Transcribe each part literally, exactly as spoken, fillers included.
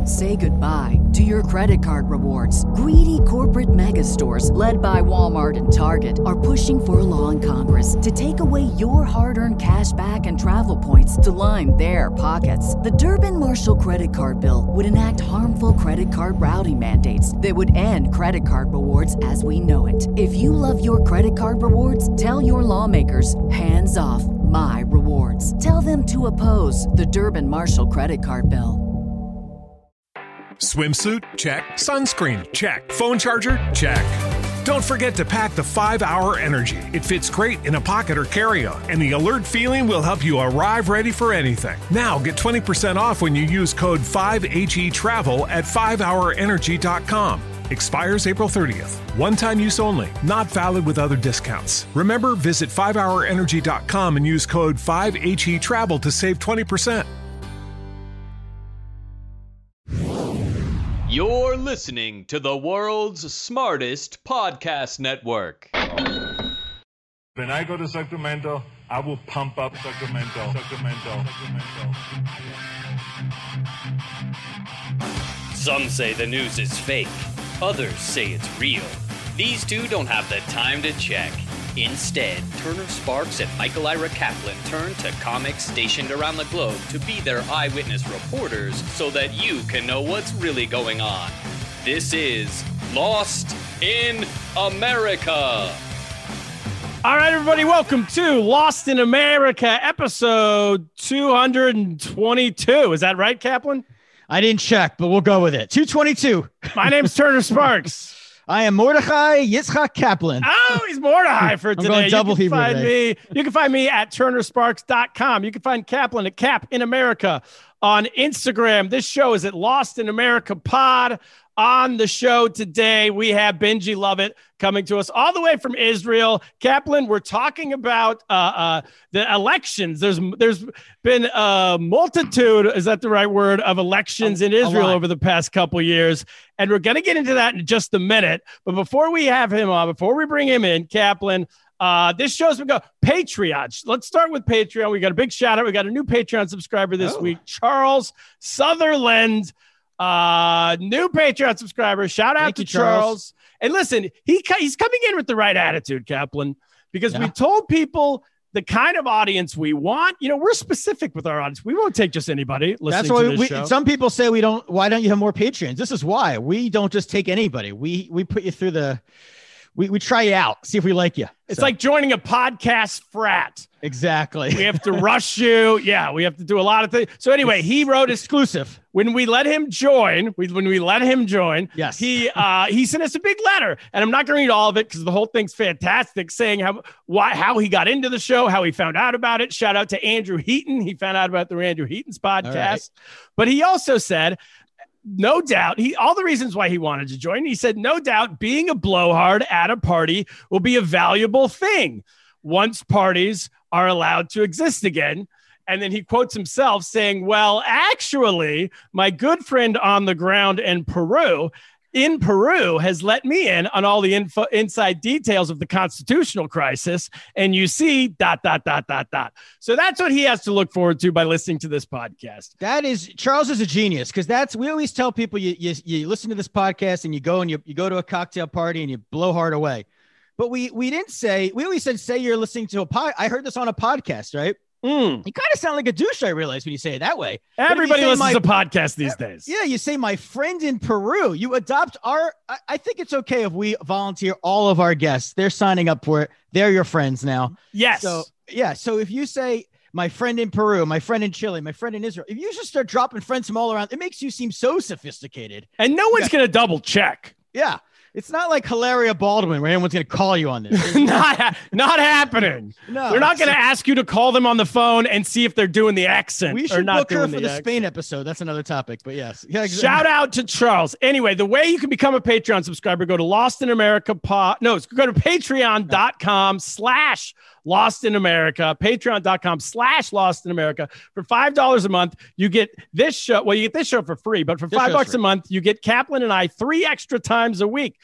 Say goodbye to your credit card rewards. Greedy corporate mega stores, led by Walmart and Target, are pushing for a law in Congress to take away your hard-earned cash back and travel points to line their pockets. The Durbin-Marshall credit card bill would enact harmful credit card routing mandates that would end credit card rewards as we know it. If you love your credit card rewards, tell your lawmakers, hands off my rewards. Tell them to oppose the Durbin-Marshall credit card bill. Swimsuit? Check. Sunscreen? Check. Phone charger? Check. Don't forget to pack the five hour Energy. It fits great in a pocket or carry-on, and the alert feeling will help you arrive ready for anything. Now get twenty percent off when you use code five H E travel at five hour energy dot com. Expires April thirtieth. One-time use only. Not valid with other discounts. Remember, visit five hour energy dot com and use code five H E travel to save twenty percent. You're listening to the world's smartest podcast network. When I go to Sacramento, I will pump up Sacramento. Sacramento. Sacramento. Some say the news is fake. Others say it's real. These two don't have the time to check. Instead, Turner Sparks and Michael Ira Kaplan turn to comics stationed around the globe to be their eyewitness reporters so that you can know what's really going on. This is Lost in America. All right, everybody, welcome to Lost in America, episode two twenty-two. Is that right, Kaplan? I didn't check, but we'll go with it. two twenty-two. My name's Turner Sparks. I am Mordechai Yitzchak Kaplan. Oh, he's Mordechai for today. I'm going double you can Hebrew find today. me. You can find me at turner sparks dot com. You can find Kaplan at Cap in America on Instagram. This show is at Lost in America Pod. On the show today, we have Benji Lovett coming to us all the way from Israel. Kaplan, we're talking about uh, uh, the elections. There's there's been a multitude, is that the right word, of elections a, in Israel over the past couple years. And we're going to get into that in just a minute. But before we have him on, before we bring him in, Kaplan, uh, this show's been going Patreon. Let's start with Patreon. We got a big shout out. We got a new Patreon subscriber this oh. week, Charles Sutherland. Uh, new Patreon subscriber. Shout out Thank to you, Charles. Charles. And listen, he he's coming in with the right attitude, Kaplan, because Yeah. we told people the kind of audience we want. You know, we're specific with our audience. We won't take just anybody listening That's why to this we, show. some people say we don't. Why don't you have more Patreons? This is why we don't just take anybody. We we put you through the. We we try you out, see if we like you. It's So, like joining a podcast frat. exactly. We have to rush you. Yeah, we have to do a lot of things. So anyway, he wrote us exclusive. when we let him join. We, when we let him join, Yes. he uh, he sent us a big letter, and I'm not going to read all of it because the whole thing's fantastic. Saying how why how he got into the show, how he found out about it. Shout out to Andrew Heaton. He found out about the Andrew Heaton's podcast, right. but he also said, no doubt, he all the reasons why he wanted to join. He said, no doubt, being a blowhard at a party will be a valuable thing once parties are allowed to exist again. And then he quotes himself saying, well, actually, my good friend on the ground in Peru, in Peru, has let me in on all the info, inside details of the constitutional crisis. And you see, dot, dot, dot, dot, dot. So that's what he has to look forward to by listening to this podcast. That is, Charles is a genius, because that's, we always tell people you, you you listen to this podcast and you go and you, you go to a cocktail party and you blow hard away. But we we didn't say, we always said, say you're listening to a pod. I heard this on a podcast, right? Mm. You kind of sound like a douche, I realize, when you say it that way. But if you Everybody say listens my- to podcasts these days. Yeah, you say my friend in Peru. You adopt our. I, I think it's okay if we volunteer all of our guests. They're signing up for it. They're your friends now. Yes. So yeah. So if you say my friend in Peru, my friend in Chile, my friend in Israel, if you just start dropping friends from all around, it makes you seem so sophisticated. And no one's going to double check. Yeah. It's not like Hilaria Baldwin where anyone's going to call you on this. not, ha- not happening. No, They're not going to so- ask you to call them on the phone and see if they're doing the accent We or should not book her doing for the the accent. Spain episode. That's another topic, but yes. Yeah, exactly. Shout out to Charles. Anyway, the way you can become a Patreon subscriber, go to Lost in America pod. No, it's go to patreon.com slash Lost in America, patreon.com slash Lost in America. For five dollars a month, you get this show. Well, you get this show for free, but for This five show's bucks free. a month, you get Kaplan and I three extra times a week.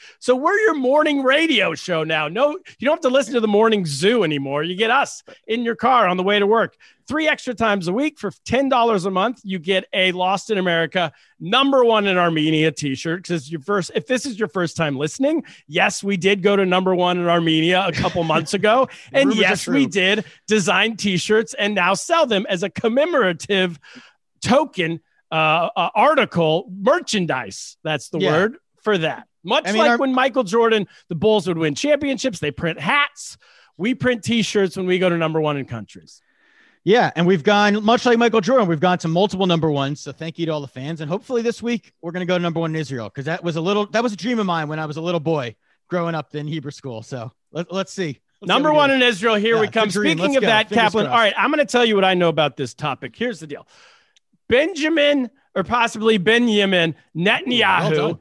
So we're your morning radio show now. No, you don't have to listen to the morning zoo anymore. You get us in your car on the way to work. Three extra times a week for ten dollars a month. You get a Lost in America number one in Armenia t-shirt. Because your first, if this is your first time listening, yes, we did go to number one in Armenia a couple months ago. And yes, we did design t-shirts and now sell them as a commemorative token uh, uh, article merchandise. That's the yeah. word for that. Much I mean, like our- when Michael Jordan, the Bulls would win championships, they print hats. We print t-shirts when we go to number one in countries. Yeah, and we've gone, much like Michael Jordan, we've gone to multiple number ones. So thank you to all the fans. And hopefully this week we're going to go to number one in Israel, because that was a little, that was a dream of mine when I was a little boy growing up in Hebrew school. So let, let's see. Let's number see one in Israel. Here yeah, we come. Speaking let's of go. that, Fingers Kaplan. Crossed. All right, I'm going to tell you what I know about this topic. Here's the deal. Benjamin, or possibly Benjamin Netanyahu, well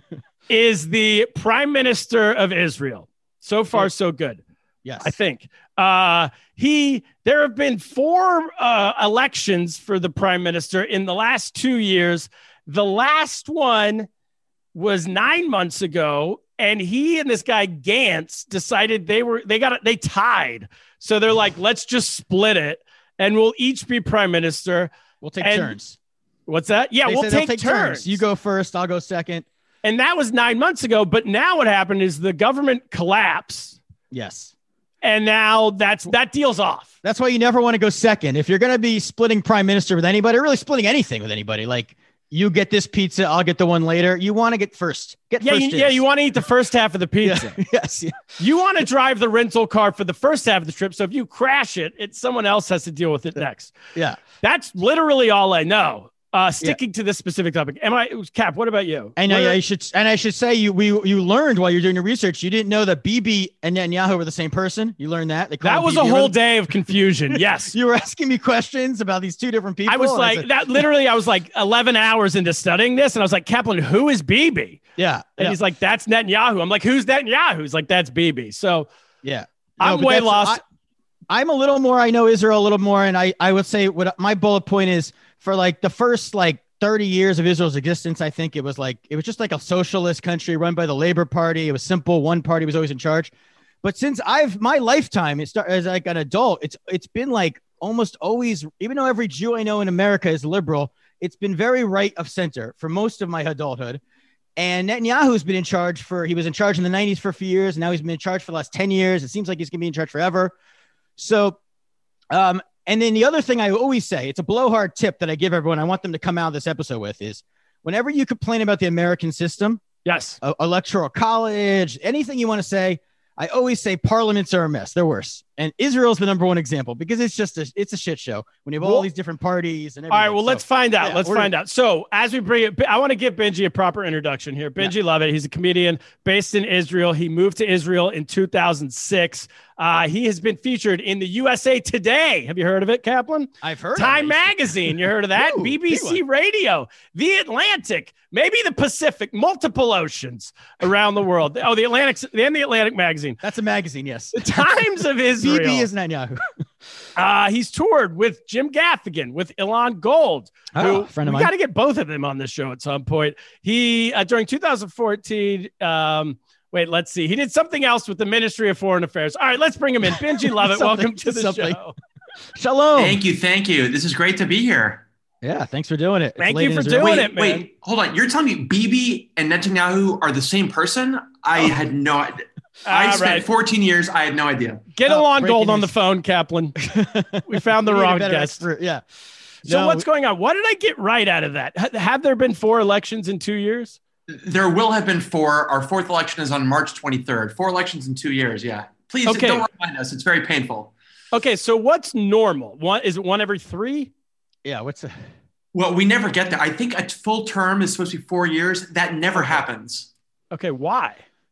is the prime minister of Israel. So far, so good. Yes, I think. Uh, he, there have been four uh, elections for the prime minister in the last two years. The last one was nine months ago, and he and this guy Gantz decided they were, they got it, they tied. So they're like, let's just split it and we'll each be prime minister. We'll take and, turns. What's that? Yeah, they we'll take, take turns. turns. You go first, I'll go second. And that was nine months ago. But now what happened is the government collapsed. Yes. And now that's that deal's off. That's why you never want to go second. If you're going to be splitting prime minister with anybody, really splitting anything with anybody, like you get this pizza, I'll get the one later. You want to get first. Get yeah, first. You, yeah, you want to eat the first half of the pizza. yeah, yes. Yeah. You want to drive the rental car for the first half of the trip. So if you crash it, it's someone else has to deal with it next. Yeah. That's literally all I know. Uh, sticking yeah. to this specific topic. Am I Cap? What about you? And I, I should, and I should say you, we, you learned while you're doing your research, you didn't know that Bibi and Netanyahu were the same person. You learned that. They that was Bibi a whole day of confusion. Yes. You were asking me questions about these two different people. I was like, I said, that literally, I was like eleven hours into studying this. And I was like, Kaplan, who is Bibi? Yeah. And yeah. he's like, that's Netanyahu. I'm like, who's Netanyahu? He's like, that's Bibi. So yeah, no, I'm way lost. I, I'm a little more, I know Israel a little more. And I, I would say what my bullet point is for like the first, like, thirty years of Israel's existence, I think it was like, it was just like a socialist country run by the Labor Party. It was simple. One party was always in charge. But since I've, my lifetime, it started as like an adult, it's, it's been like almost always, even though every Jew I know in America is liberal, it's been very right of center for most of my adulthood. And Netanyahu's been in charge for, he was in charge in the nineties for a few years. And now he's been in charge for the last ten years. It seems like he's going to be in charge forever. So, um, and then the other thing I always say, it's a blowhard tip that I give everyone. I want them to come out of this episode with is whenever you complain about the American system, yes, uh, electoral college, anything you want to say, I always say parliaments are a mess. They're worse. And Israel's the number one example because it's just a, it's a shit show when you have all well, these different parties and everything. All right, well, so, let's find out. Yeah, let's find out. So as we bring it, I want to give Benji a proper introduction here. Benji yeah. Lovett, he's a comedian based in Israel. He moved to Israel in two thousand six. Uh, he has been featured in the U S A Today. Have you heard of it, Kaplan? I've heard Time of it. Magazine. You heard of that? Ooh, B B C Radio, The Atlantic, maybe the Pacific, multiple oceans around the world. Oh, the Atlantic, and the Atlantic Magazine. That's a magazine, yes. The Times of Israel. B B is Netanyahu. uh, he's toured with Jim Gaffigan, with Ilan Gold. Oh, who, friend of we mine. got to get both of them on this show at some point. He, uh, during two thousand fourteen, um, Wait, let's see. He did something else with the Ministry of Foreign Affairs. All right, let's bring him in. Benji Lovett, welcome to the something. show. Shalom. Thank you. Thank you. This is great to be here. Yeah, thanks for doing it. Thank you for doing wait, it, man. Wait, hold on. You're telling me Bibi and Netanyahu are the same person? I oh. had no idea. I spent right. fourteen years. I had no idea. Get oh, Ilan Gold on the phone, Kaplan. We found the we wrong guest. Expert. Yeah. So no, what's going on? What did I get right out of that? H- have there been four elections in two years? There will have been four. Our fourth election is on March twenty-third. Four elections in two years. Yeah. Please okay. don't remind us. It's very painful. Okay. So what's normal? One is it one every three? Yeah. What's a- Well, we never get there. I think a full term is supposed to be four years. That never happens. Okay. Why?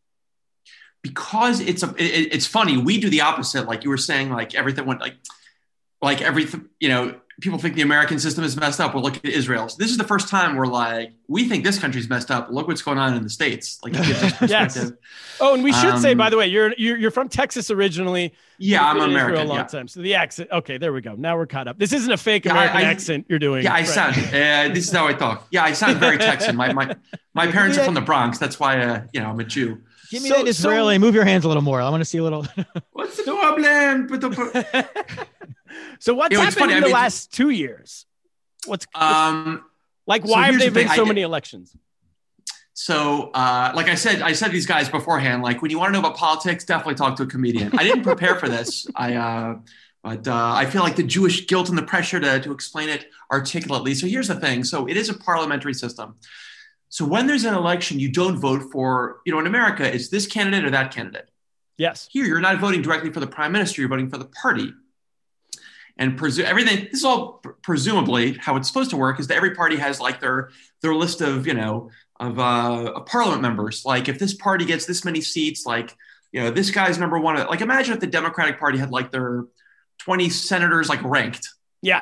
Because it's a, it, it's funny. We do the opposite. Like you were saying, like everything went like, like everything, you know, people think the American system is messed up. We'll look at Israel. So this is the first time we're like, we think this country's messed up. Look what's going on in the States. Like, it gives us perspective. Yes. Oh, and we should um, say, by the way, you're, you're, you're from Texas originally. Yeah, I'm American. For a long yeah. time. So the accent. Okay, there we go. Now we're caught up. This isn't a fake American yeah, I, accent you're doing. Yeah, I right? sound, uh, this is how I talk. Yeah, I sound very Texan. My, my, my parents are from the Bronx. That's why, uh, you know, I'm a Jew. Give me so, that Israeli. So, move your hands a little more. I want to see a little. What's the problem? So what's you know, happened in I the mean, last two years? What's, what's um like? Why so have there the been so I, many elections? So, uh, like I said, I said these guys beforehand. Like, when you want to know about politics, definitely talk to a comedian. I didn't prepare for this. I, uh, but uh, I feel like the Jewish guilt and the pressure to to explain it articulately. So here's the thing. So it is a parliamentary system. So when there's an election, you don't vote for, you know, in America, it's this candidate or that candidate. Yes. Here, you're not voting directly for the prime minister. You're voting for the party. And presu- everything, this is all pr- presumably how it's supposed to work, is that every party has like their their list of, you know, of, uh, of parliament members. Like, if this party gets this many seats, like, you know, this guy's number one. Like, imagine if the Democratic Party had like their twenty senators like ranked. Yeah.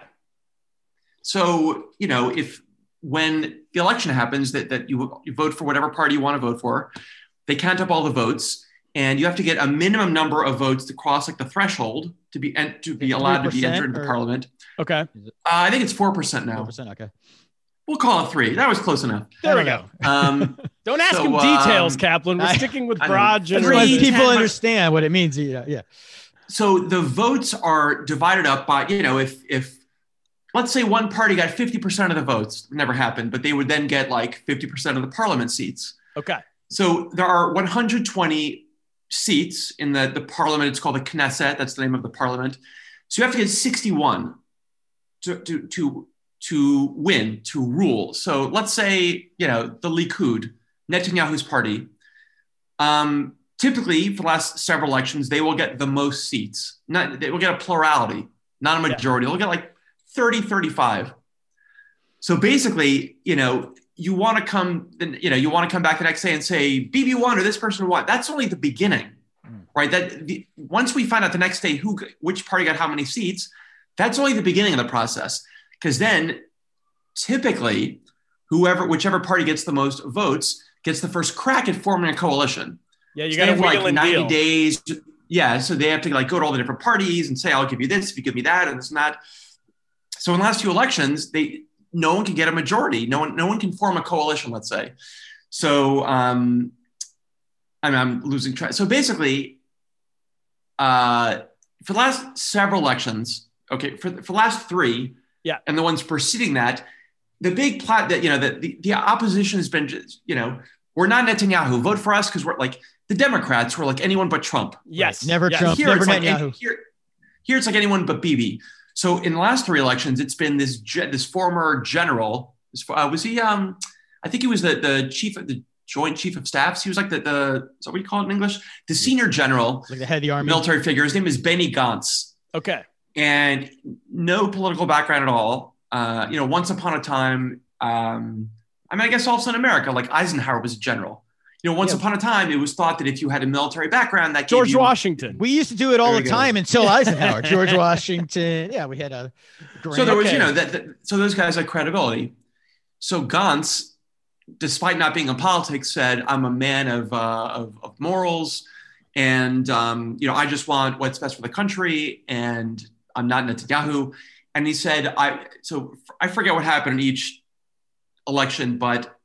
So, you know, if when the election happens, that, that you, you vote for whatever party you want to vote for, they count up all the votes, and you have to get a minimum number of votes to cross like the threshold to be and to be allowed to be entered into or... parliament. Okay. Uh, I think it's four percent now. four percent, okay. We'll call it three. That was close enough. There we go. Um, Don't ask so, him details, um, Kaplan. We're I, sticking with broad general. People understand what it means. Yeah, yeah. So the votes are divided up by, you know, if if let's say one party got fifty percent of the votes, it never happened, but they would then get like fifty percent of the parliament seats. Okay. So there are one hundred twenty seats in the, the parliament. It's called the Knesset. That's the name of the parliament. So you have to get sixty-one to, to, to, to win, to rule. So let's say, you know, the Likud, Netanyahu's party, um, typically for the last several elections, they will get the most seats. Not, they will get a plurality, not a majority. Yeah. They'll get like thirty, thirty-five. So basically, you know, you want to come, you know, you want to come back the next day and say, B B won or this person won. That's only the beginning, mm. right? That the, once we find out the next day who, which party got how many seats, that's only the beginning of the process. Because then typically whoever, whichever party gets the most votes gets the first crack at forming a coalition. Yeah, you so got to like ninety deal. days. Yeah. So they have to like go to all the different parties and say, I'll give you this if you give me that and this and that. So in the last few elections, they, no one can get a majority. No one, no one can form a coalition, let's say. So um, I mean, I'm losing track. So basically, uh, for the last several elections, okay, for, for the last three, yeah, and the ones preceding that, the big plot that, you know, the, the, the opposition has been, just, you know, we're not Netanyahu, vote for us because we're like, the Democrats were like anyone but Trump. Yes. Right. Never yes. Trump, here never it's Netanyahu. Like, here, here it's like anyone but Bibi. So in the last three elections, it's been this this former general. This, uh, was he? Um, I think he was the the chief of the Joint Chief of Staffs. He was like the the is that what you call it in English? The senior general, like the head of the army, military figure. His name is Benny Gantz. Okay, and no political background at all. Uh, you know, once upon a time, um, I mean, I guess also in America, like Eisenhower was a general. You know, once yeah. upon a time, it was thought that if you had a military background, that George gave you, Washington. We used to do it all the go. time until Eisenhower. George Washington. Yeah, we had a. Grand, so there was, okay. you know, that, that. So those guys had credibility. So Gantz, despite not being in politics, said, "I'm a man of uh, of, of morals, and um, you know, I just want what's best for the country, and I'm not Netanyahu." And he said, "I." So I forget what happened in each election, but.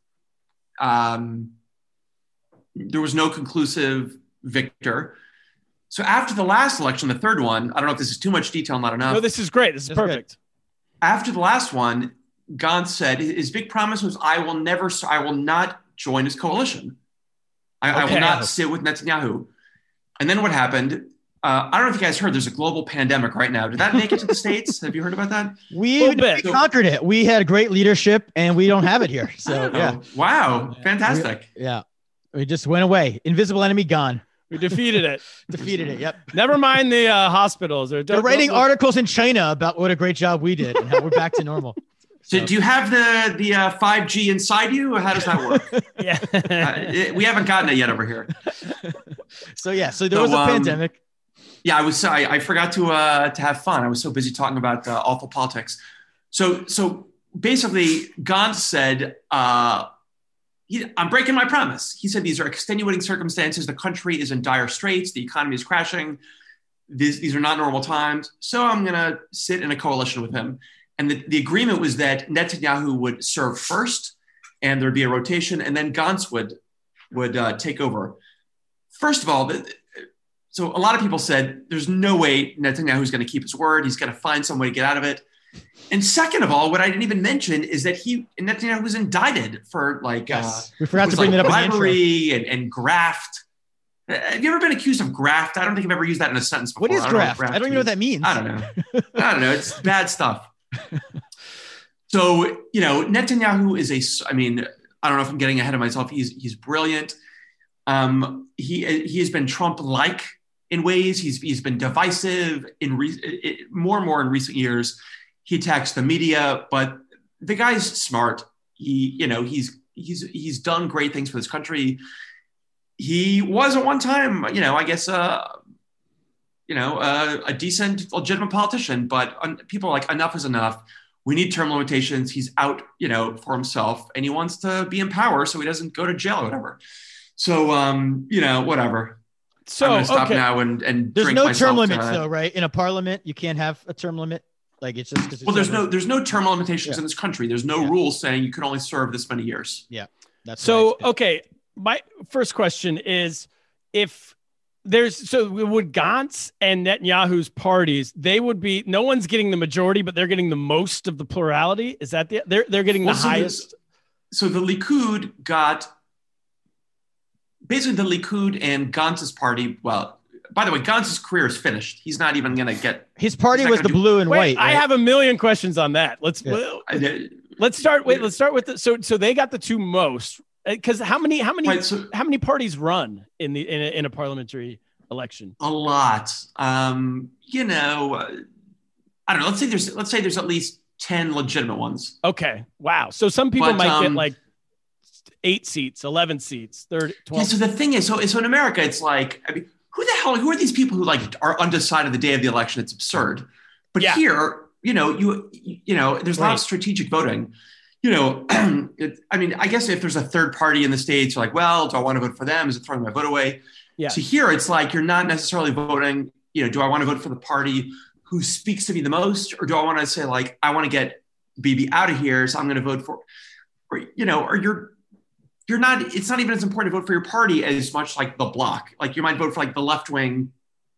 Um, There was no conclusive victor. So after the last election, the third one, I don't know if this is too much detail, not enough. No, this is great. This is That's perfect. Good. After the last one, Gantz said his big promise was, I will never, I will not join his coalition. I, okay. I will not sit with Netanyahu. And then what happened? Uh, I don't know if you guys heard, there's a global pandemic right now. Did that make it to the States? Have you heard about that? We, we conquered it. We had great leadership and we don't have it here. So yeah. Wow. Fantastic. We, yeah. We just went away. Invisible enemy gone. We defeated it. defeated it. Yep. Never mind the uh, hospitals. They're, They're writing articles in China about what a great job we did and how we're back to normal. So, so do you have the the uh, five G inside you, or how does that work? yeah, uh, it, we haven't gotten it yet over here. So yeah, so there so, was a um, pandemic. Yeah, I was. I, I forgot to uh, to have fun. I was so busy talking about uh, awful politics. So, so basically, Gantz said, uh, he, I'm breaking my promise. He said these are extenuating circumstances. The country is in dire straits. The economy is crashing. These, these are not normal times. So I'm going to sit in a coalition with him. And the, the agreement was that Netanyahu would serve first, and there'd be a rotation, and then Gantz would, would uh, take over. First of all, the, so a lot of people said there's no way Netanyahu's going to keep his word. He's going to find some way to get out of it. And second of all, what I didn't even mention is that he Netanyahu was indicted for like yes. uh, we forgot to bring like that up bribery and, and graft. Have you ever been accused of graft? I don't think I've ever used that in a sentence before. What is I graft? graft I don't even know what that means. I don't know. I don't know. It's bad stuff. So, you know, Netanyahu is a, I mean, I don't know if I'm getting ahead of myself. He's, he's brilliant. Um, he, he has been Trump-like in ways. He's, he's been divisive in re- it, more and more in recent years. He attacks the media, but the guy's smart. He, you know, he's, he's, he's done great things for this country. He was at one time, you know, I guess, uh, you know, uh, a decent, legitimate politician, but un- people are like, enough is enough. We need term limitations. He's out, you know, for himself, and he wants to be in power so he doesn't go to jail or whatever. So, um, you know, whatever. So I'm going to stop okay. now and, and there's drink no myself term limits to, though, right? In a parliament, you can't have a term limit. Like it's just because well, there's no there's no term limitations yeah. in this country. There's no yeah. rules saying you can only serve this many years. Yeah, that's so okay. My first question is, if there's so would Gantz and Netanyahu's parties, they would be no one's getting the majority, but they're getting the most of the plurality. Is that the they're they're getting well, the so highest? The, so the Likud got basically the Likud and Gantz's party. Well. By the way, Gantz's career is finished. He's not even going to get his party was the do, blue and wait, white. Right? I have a million questions on that. Let's yeah. let's start. Wait, let's start with the, so so they got the two most because how many how many right, so, how many parties run in the in a, in a parliamentary election? A lot. Um, you know, uh, I don't know. Let's say there's let's say there's at least ten legitimate ones. Okay. Wow. So some people but, might um, get like eight seats, eleven seats, thirty, twelve. Yeah, so the thing is, so so in America, it's like I mean. Who the hell, who are these people who like are undecided the day of the election? It's absurd. But yeah. here, you know, you, you know, there's a lot of strategic voting, you know, it, I mean, I guess if there's a third party in the States, you're like, well, do I want to vote for them? Is it throwing my vote away? Yeah. So here it's like, you're not necessarily voting, you know, do I want to vote for the party who speaks to me the most? Or do I want to say like, I want to get Bibi out of here. So I'm going to vote for, or, you know, or you're, You're not, it's not even as important to vote for your party as much like the bloc. Like you might vote for like the left-wing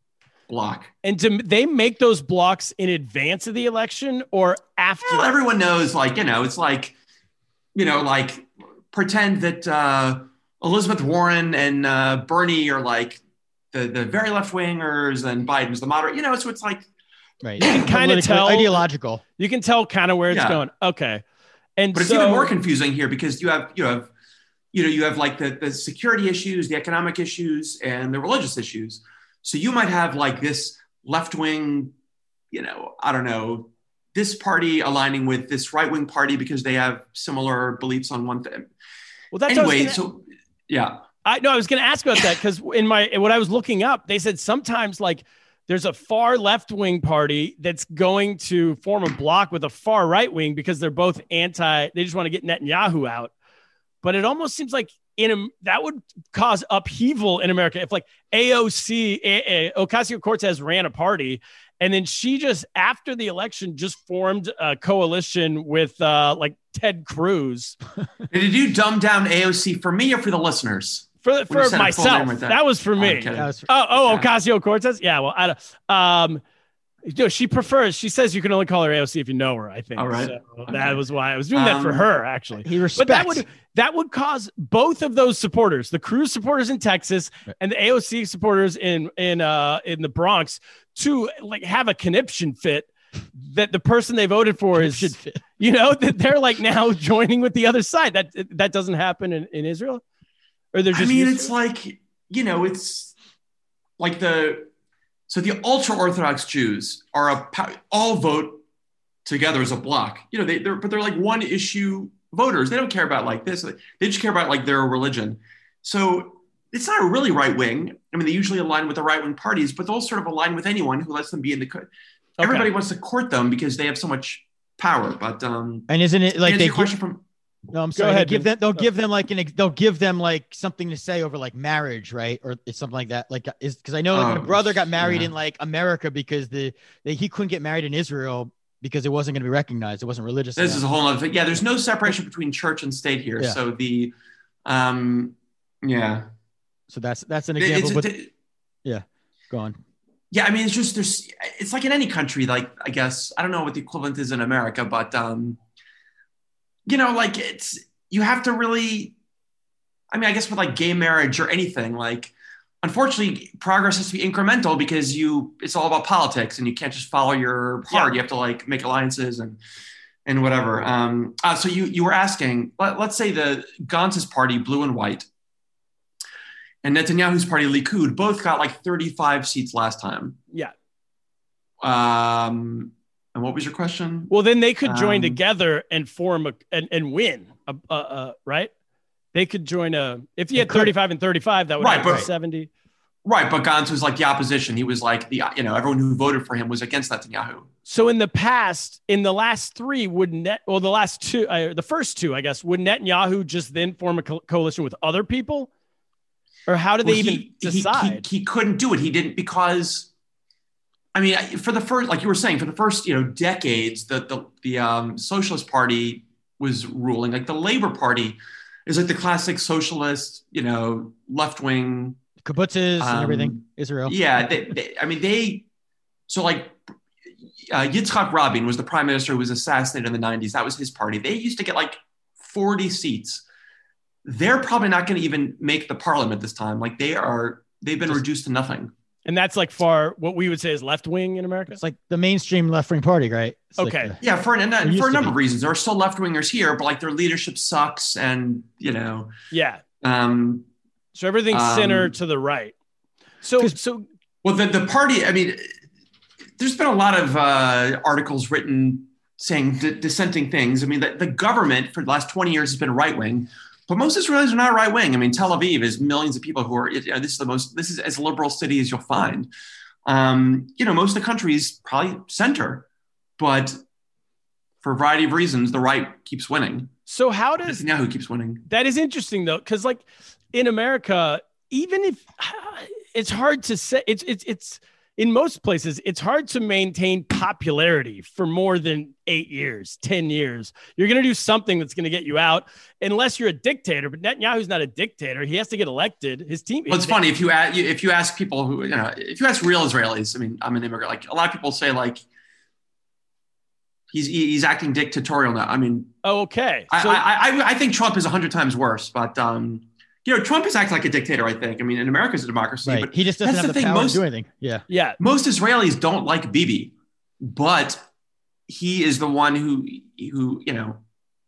bloc. And do they make those blocks in advance of the election or after? Well, everyone knows, like, you know, it's like, you know, like pretend that uh, Elizabeth Warren and uh, Bernie are like the, the very left-wingers and Biden's the moderate, you know, so it's like. Right. You can kind of tell. Ideological. You can tell kind of where it's yeah. going. Okay. And But so, it's even more confusing here because you have, you have, you know, you have like the, the security issues, the economic issues, and the religious issues. So you might have like this left-wing, you know, I don't know, this party aligning with this right-wing party because they have similar beliefs on one thing. Well, that's anyway, gonna, so yeah. I know I was going to ask about that because in my, what I was looking up, they said sometimes like there's a far left-wing party that's going to form a block with a far right-wing because they're both anti, they just want to get Netanyahu out. But it almost seems like in a, that would cause upheaval in America if like A O C, a- a- Ocasio-Cortez ran a party and then she just after the election just formed a coalition with uh, like Ted Cruz. Did you dumb down A O C for me or for the listeners? For, for myself. That. that was for me. Oh, was for, oh, oh okay. Ocasio-Cortez? Yeah, well, I don't. Um, You know, she prefers, she says you can only call her A O C if you know her, I think. All right. So okay. That was why I was doing that um, for her, actually. He respects. But that would, that would cause both of those supporters, the Cruz supporters in Texas right. and the A O C supporters in in uh, in the Bronx, to like have a conniption fit that the person they voted for is, fit. you know, that they're like now joining with the other side. That that doesn't happen in, in Israel? Or they're just I mean, it's to- like, you know, it's like the... So the ultra-Orthodox Jews are a all vote together as a block. You know, they they're but they're like one issue voters. They don't care about like this. They just care about like their religion. So it's not a really right wing. I mean, they usually align with the right wing parties, but they'll sort of align with anyone who lets them be in the. Co- okay. Everybody wants to court them because they have so much power. But um, and isn't it like they give, question from? No, I'm sorry. ahead, they give man. them. They'll give them like an. They'll give them like something to say over like marriage, right? Or it's something like that. Like is because I know like, Oh, my brother got married yeah. in like America because the they, he couldn't get married in Israel because it wasn't going to be recognized. It wasn't religious. This enough. is a whole other thing. Yeah, there's no separation between church and state here. Yeah. So the, um, yeah. So that's that's an It- example. it's- but it- yeah, go on. Yeah, I mean, it's just there's. It's like in any country. Like I guess I don't know what the equivalent is in America, but um, you know, like it's you have to really. I mean, I guess with like gay marriage or anything, like unfortunately, progress has to be incremental because you. It's all about politics, and you can't just follow your heart. Yeah. You have to like make alliances and and whatever. Um, uh, so you you were asking. Let, let's say the Gantz's party, blue and white, and Netanyahu's party, Likud, both got like thirty-five seats last time. Yeah. Um, and what was your question? Well, then they could join Um, together and form a and, and win. A, a, a, right? They could join a. If you had They could. thirty-five and thirty-five, that would Right, have but- seventy. Right, but Gantz was like the opposition. He was like the, you know, everyone who voted for him was against Netanyahu. So in the past, in the last three, would net well the last two, uh, the first two, I guess, would Netanyahu just then form a co- coalition with other people, or how did they Well, even he, he- decide? He, he couldn't do it. He didn't because, I mean, for the first, like you were saying, for the first, you know, decades, the the the um, Socialist Party was ruling. Like the Labor Party is like the classic socialist, you know, left wing. Kibbutzes Um, and everything. Israel. Yeah, they, they, I mean, they, so like uh, Yitzhak Rabin was the prime minister who was assassinated in the nineties. That was his party. They used to get like forty seats. They're probably not going to even make the parliament this time. Like they are, they've been Just- reduced to nothing. And that's like far what we would say is left wing in America. It's like the mainstream left wing party, right? It's like Okay. the- Yeah, for an, There and used for a to number be. of reasons. There are still left wingers here, but like their leadership sucks, and you know, Yeah. um, So everything's Um, center to the right. So 'Cause- so well, the the party. I mean, there's been a lot of uh, articles written saying d- dissenting things. I mean, the, the government for the last twenty years has been right wing, but most Israelis are not right wing. I mean, Tel Aviv is millions of people who are. You know, this is the most. This is as liberal city as you'll find. Um, you know, most of the country is probably center, but for a variety of reasons, the right keeps winning. so how does Netanyahu keeps winning. that is interesting though, because like in America, even if it's hard to say, it's it's it's in most places, it's hard to maintain popularity for more than eight years, ten years. You're going to do something that's going to get you out, unless you're a dictator. But Netanyahu's not a dictator. He has to get elected. His team. Well, it's funny if you ask, if you ask people who, you know, if you ask real Israelis. I mean, I'm an immigrant. Like a lot of people say, like he's he's acting dictatorial now. I mean, Oh, okay. I, So I, I I think Trump is a hundred times worse. But um, you know, Trump is acting like a dictator. I think. I mean, in America, it's a democracy, right. but He just doesn't that's have the the, thing, power most- to do anything. Yeah. yeah, most Israelis don't like Bibi, but he is the one who who you know.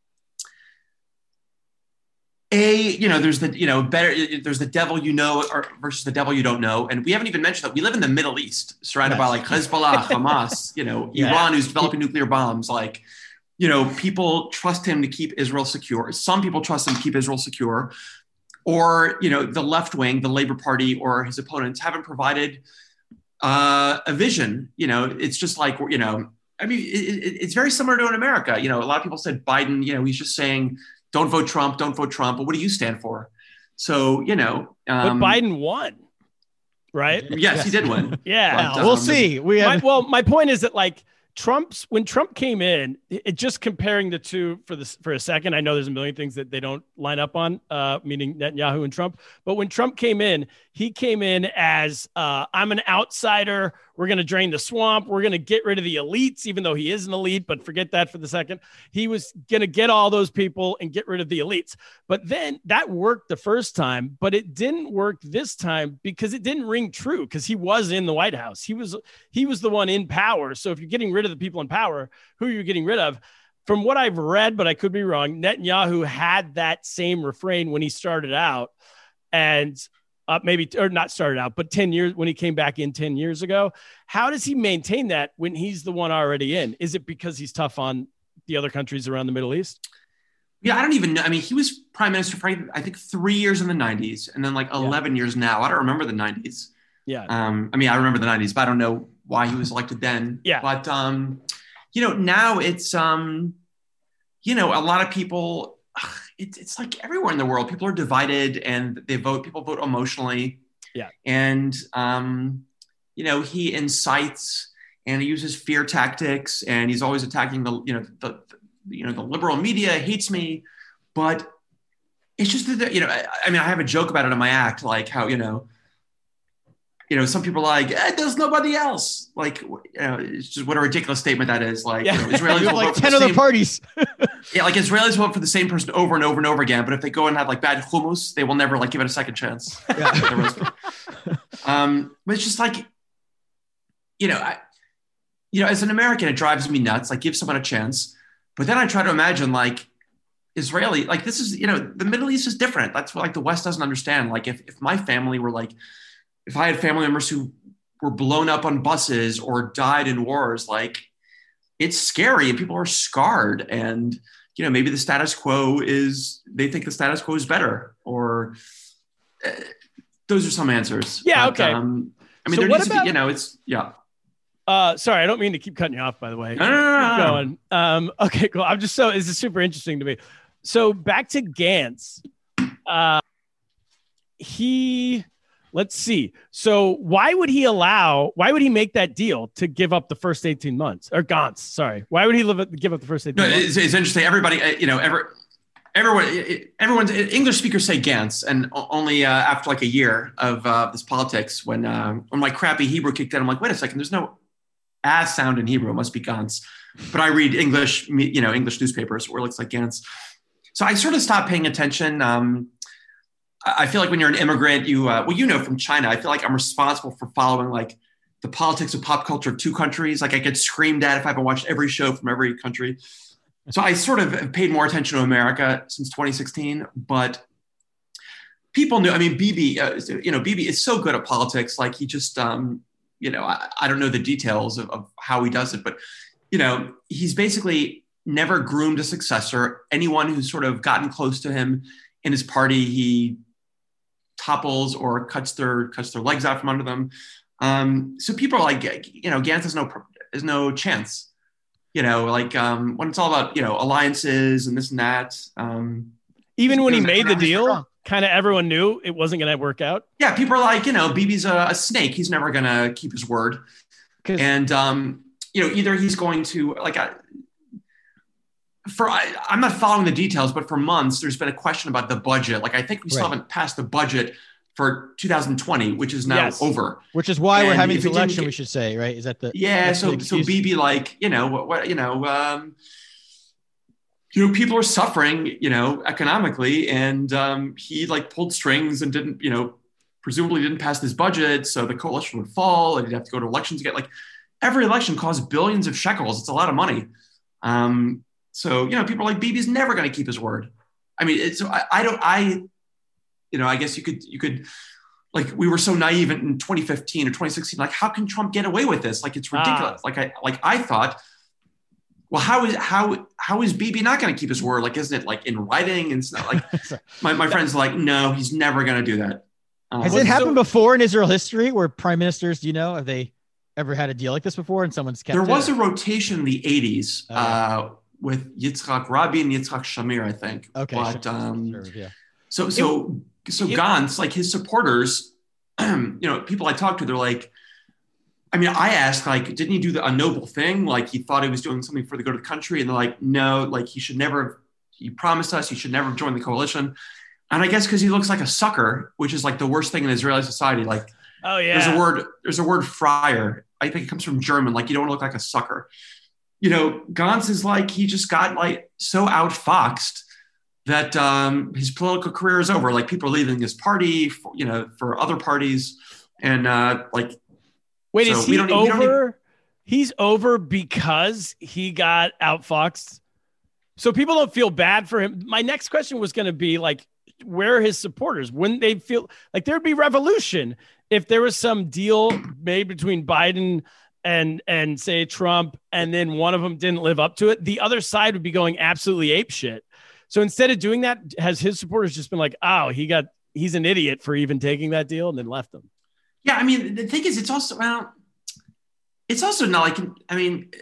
A, you know, there's the, you know, better, there's the devil you know or versus the devil you don't know. And we haven't even mentioned that we live in the Middle East, surrounded by like Hezbollah, Hamas, you know, Yeah. Iran who's developing nuclear bombs. Like, you know, people trust him to keep Israel secure. Some people trust him to keep Israel secure. Or, you know, the left wing, the Labor Party or his opponents haven't provided uh, a vision. You know, it's just like, you know, I mean, it, it, it's very similar to in America. You know, a lot of people said Biden, you know, he's just saying, don't vote Trump, don't vote Trump. But what do you stand for? So, you know. Um, but Biden won, right? Yes, he did win. Yeah. But, Well, we'll um, see. We My, have well, my point is that like Trump's when Trump came in, it, just comparing the two for this for a second. I know there's a million things that they don't line up on, uh, meaning Netanyahu and Trump. But when Trump came in, he came in as uh, I'm an outsider. We're going to drain the swamp. We're going to get rid of the elites, even though he is an elite. But forget that for the second. He was going to get all those people and get rid of the elites. But then that worked the first time, but it didn't work this time because it didn't ring true because he was in the White House. He was he was the one in power. So if you're getting rid of the people in power, who are you getting rid of? From what I've read, but I could be wrong, Netanyahu had that same refrain when he started out, and uh, maybe or not started out, but ten years when he came back in ten years ago. How does he maintain that when he's the one already in? Is it because he's tough on the other countries around the Middle East? Yeah, I don't even know. I mean, he was prime minister for, I think, three years in the nineties and then like eleven years now. I don't remember the nineties. Yeah. Um, I mean, I remember the nineties, but I don't know why he was elected then. Yeah. But, um, you know, now it's, um, you know, a lot of people, it's, it's like everywhere in the world, people are divided and they vote, people vote emotionally. Yeah. And, um, you know, he incites and he uses fear tactics and he's always attacking the, you know, the, the you know, the liberal media hates me, but it's just that, you know, I, I mean, I have a joke about it in my act, like how, you know, you know, some people are like, eh, there's nobody else. Like, you know, it's just what a ridiculous statement that is. Like, yeah. you know, Israelis will like vote for ten the other same, parties. yeah, like Israelis vote for the same person over and over and over again. But if they go and have like bad hummus, they will never like give it a second chance. Yeah. um, but it's just like, you know, I, you know, as an American, it drives me nuts. Like, give someone a chance. But then I try to imagine like Israeli, like this is, you know, the Middle East is different. That's what like the West doesn't understand. Like if, if my family were like, if I had family members who were blown up on buses or died in wars, like it's scary and people are scarred. And, you know, maybe the status quo is, they think the status quo is better, or uh, those are some answers. Yeah. But, Okay. Um, I mean, So there what needs to about- be, you know, it's, yeah. Uh, sorry, I don't mean to keep cutting you off, by the way. No, no, no, Keep no, no. going. Um, okay, cool. I'm just so, this is super interesting to me. So back to Gantz. Uh, he, let's see. So why would he allow, why would he make that deal to give up the first eighteen months? Or Gantz, sorry. Why would he live, give up the first eighteen No, months? it's, it's interesting. Everybody, uh, you know, every, everyone, everyone's English speakers say Gantz, and only uh, after like a year of uh, this politics, when uh, when my crappy Hebrew kicked in, I'm like, wait a second, there's no ass sound in Hebrew. It must be Gantz. But I read English, you know, English newspapers where it looks like Gantz. So I sort of stopped paying attention. Um, I feel like when you're an immigrant, you, uh, well, you know, from China, I feel like I'm responsible for following like the politics of pop culture of two countries. Like I get screamed at if I haven't watched every show from every country. So I sort of have paid more attention to America since twenty sixteen, but people knew, I mean, Bibi, uh, you know, Bibi is so good at politics. Like he just, um, you know, I, I don't know the details of, of how he does it, but, you know, he's basically never groomed a successor. Anyone who's sort of gotten close to him in his party, he topples or cuts their, cuts their legs out from under them. Um, so people are like, you know, Gantz has no, has no chance. You know, like um, when it's all about, you know, alliances and this and that. Um, Even when he you know, made the wrong. deal, kind of everyone knew it wasn't going to work out. Yeah, people are like, you know, Bibi's a, a snake. He's never going to keep his word. And, um, you know, either he's going to, like, I, for, I, I'm not following the details, but for months, there's been a question about the budget. Like, I think we still Right. haven't passed the budget for two thousand twenty, which is now Yes. over. Which is why we're And having if this it didn't election, get- we should say, right? Is that the Yeah, that's so the so excuse? Bibi, like, you know, what, what you know, um, you know, people are suffering, you know, economically, and um, he like pulled strings and didn't, you know, presumably didn't pass this budget, so the coalition would fall, and he'd have to go to elections again. Like every election costs billions of shekels; it's a lot of money. Um, so you know, people are like, Bibi's never going to keep his word. I mean, it's I, I don't I, you know, I guess you could you could. Like we were so naive in twenty fifteen or twenty sixteen. Like, how can Trump get away with this? Like, it's ridiculous. Ah. Like I, like I thought, well, how is how how is Bibi not going to keep his word? Like, isn't it like in writing? And it's not like my, my friends are like, no, he's never going to do that. Um, Has it happened before in Israel history where prime ministers, do you know, have they ever had a deal like this before and someone's kept there it? was a rotation in the eighties Oh. uh, with Yitzhak Rabin, Yitzhak Shamir, I think. Okay, But sure. um, Sure, yeah. So, so, so it- Gantz, like his supporters, you know, people I talked to, they're like, I mean, I asked, like, didn't he do the, a noble thing? Like, he thought he was doing something for the good of the country. And they're like, no, like, he should never, he promised us he should never join the coalition. And I guess because he looks like a sucker, which is like the worst thing in Israeli society. Like, Oh yeah. there's a word, there's a word friar. I think it comes from German. Like, you don't want to look like a sucker. You know, Gantz is like, he just got like so outfoxed that um, his political career is over. Like, people are leaving his party, for, you know, for other parties. And uh, like, Wait, so is we he don't need- we don't over? He's over because he got outfoxed. So people don't feel bad for him. My next question was going to be like, where are his supporters? Wouldn't they feel like there'd be revolution if there was some deal made between Biden and and say Trump, and then one of them didn't live up to it? The other side would be going absolutely apeshit. So instead of doing that, has his supporters just been like, oh, he got he's an idiot for even taking that deal, and then left them? yeah, I mean, the thing is, it's also, well, it's also not like, I mean,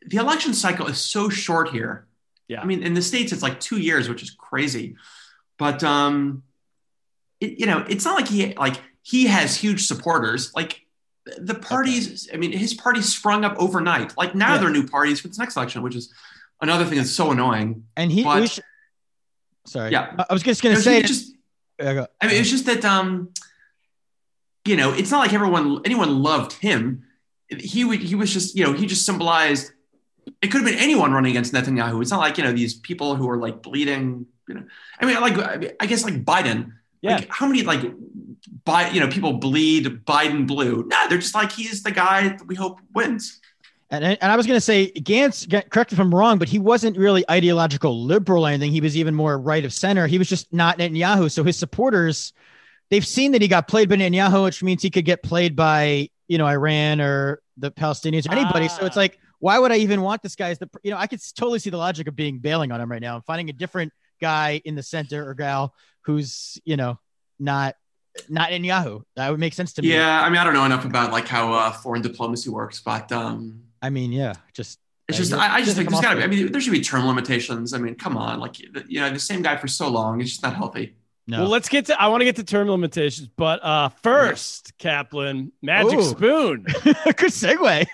the election cycle is so short here. Yeah. I mean, in the States, it's like two years, which is crazy. But, um, it, you know, it's not like he, like he has huge supporters. Like the parties, okay. I mean, his party sprung up overnight. Like now yeah. there are new parties for this next election, which is another thing that's so annoying. And he, but, sh- sorry. Yeah. I was just going to say, just, I mean, it's just that, um, you know, it's not like everyone, anyone loved him. He would, he was just, you know, he just symbolized, it could have been anyone running against Netanyahu. It's not like, you know, these people who are like bleeding, you know, I mean, like, I guess like Biden, yeah. like how many, like, by, you know, people bleed Biden blue. No, they're just like, he's the guy that we hope wins. And, and I was going to say, Gantz, correct if I'm wrong, but he wasn't really ideological liberal or anything. He was even more right of center. He was just not Netanyahu. So his supporters, they've seen that he got played by Netanyahu, which means he could get played by, you know, Iran or the Palestinians or anybody. Ah. So it's like, why would I even want this guy as the, you know, I could totally see the logic of being bailing on him right now and finding a different guy in the center or gal who's, you know, not, not Netanyahu. That would make sense to me. Yeah. I mean, I don't know enough about like how uh, foreign diplomacy works, but um, I mean, yeah, just, it's just, I, I just think there's gotta be, I mean, there should be term limitations. I mean, come on, like, you know, the same guy for so long, it's just not healthy. No. Well, let's get to, I want to get to term limitations, but uh, first, Kaplan, Magic Ooh. Spoon. Good segue.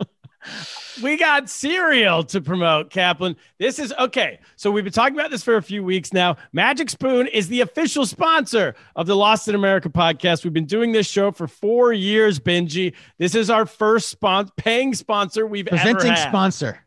We got cereal to promote, Kaplan. This is okay. So we've been talking about this for a few weeks now. Magic Spoon is the official sponsor of the Lost in America podcast. We've been doing this show for four years, Benji. This is our first spon- paying sponsor we've Presenting ever had. sponsor.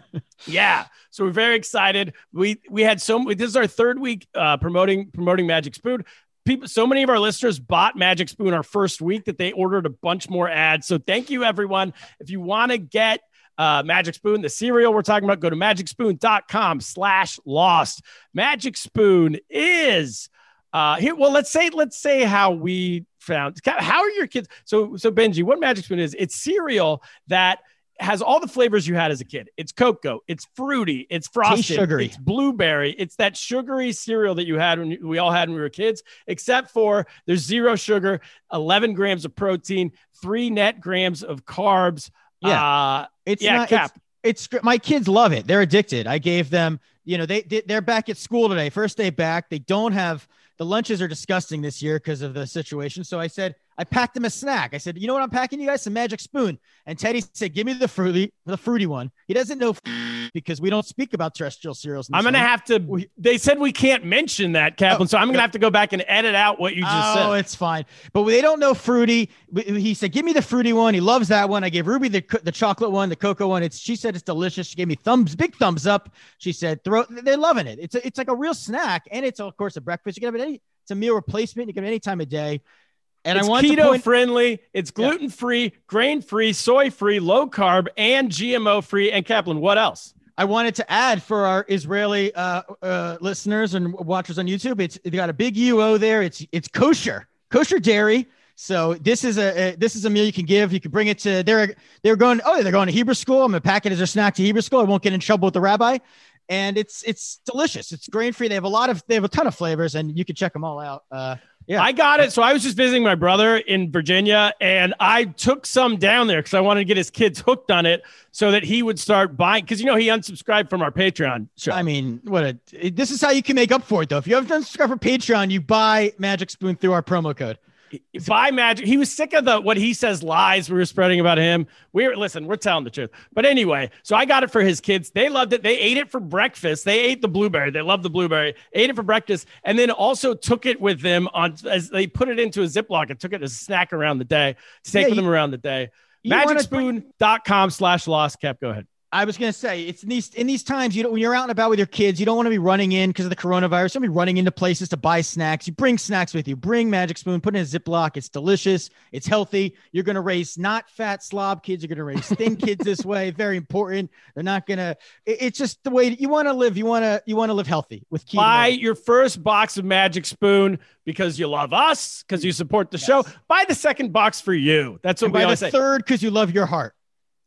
Yeah. So we're very excited. We we had so this is our third week uh, promoting promoting Magic Spoon. People, so many of our listeners bought Magic Spoon our first week that they ordered a bunch more ads. So thank you, everyone. If you want to get uh, Magic Spoon, the cereal we're talking about, go to magic spoon dot com slash lost. Magic Spoon is uh, here. Well, let's say let's say how we found. How are your kids? So so Benji, what Magic Spoon is? It's cereal that has all the flavors you had as a kid. It's cocoa, it's fruity, it's frosted, sugary. It's blueberry. It's that sugary cereal that you had when you, we all had when we were kids, except for there's zero sugar, eleven grams of protein, three net grams of carbs. Yeah. Uh, it's yeah, not, Cap. It's, it's my kids love it. They're addicted. I gave them, you know, they, they they're back at school today. First day back. They don't have, the lunches are disgusting this year because of the situation. So I said, I packed them a snack. I said, you know what I'm packing you guys? Some Magic Spoon. And Teddy said, give me the fruity, the fruity one. He doesn't know because we don't speak about terrestrial cereals. I'm going to have to, they said we can't mention that, Kaplan. Oh, so I'm going to have to go back and edit out what you just oh, said. Oh, it's fine. But they don't know fruity. He said, give me the fruity one. He loves that one. I gave Ruby the the chocolate one, the cocoa one. It's, she said it's delicious. She gave me thumbs, big thumbs up. She said, throw, they're loving it. It's a, it's like a real snack. And it's of course a breakfast. You can have it any, it's a meal replacement. You can have it any time of day. And it's I want keto to point- friendly, it's gluten free, grain free, soy free, low carb, and G M O free. And Kaplan, what else? I wanted to add for our Israeli uh, uh, listeners and watchers on YouTube, it's they got a big U O there. It's it's kosher, kosher dairy. So this is a, a this is a meal you can give. You can bring it to they're they're going oh they're going to Hebrew school. I'm gonna pack it as a snack to Hebrew school. I won't get in trouble with the rabbi. And it's it's delicious. It's grain free. They have a lot of they have a ton of flavors, and you can check them all out. Uh, Yeah, I got it. So I was just visiting my brother in Virginia, and I took some down there because I wanted to get his kids hooked on it so that he would start buying. Because, you know, he unsubscribed from our Patreon show. I mean, what a this is how you can make up for it, though. If you haven't unsubscribed for Patreon, you buy Magic Spoon through our promo code. Buy Magic. He was sick of the what he says lies we were spreading about him. We were listen, we're telling the truth. But anyway, so I got it for his kids. They loved it. They ate it for breakfast. They ate the blueberry. They loved the blueberry. Ate it for breakfast, and then also took it with them on as they put it into a Ziploc and took it as a snack around the day to take Yeah, with you, them around the day. You magic spoon dot com slash lost cap. Go ahead. I was going to say it's in these, in these times, you know, when you're out and about with your kids, you don't want to be running in because of the coronavirus. Don't be running into places to buy snacks. You bring snacks with you, bring Magic Spoon, put it in a Ziploc. It's delicious. It's healthy. You're going to raise not fat slob kids. You're going to raise thin kids this way. Very important. They're not going to, it, it's just the way you want to live. You want to, you want to live healthy with keto. Buy your first box of Magic Spoon because you love us, because you support the yes. show. Buy the second box for you. That's what and we buy always the say. Third, because you love your heart.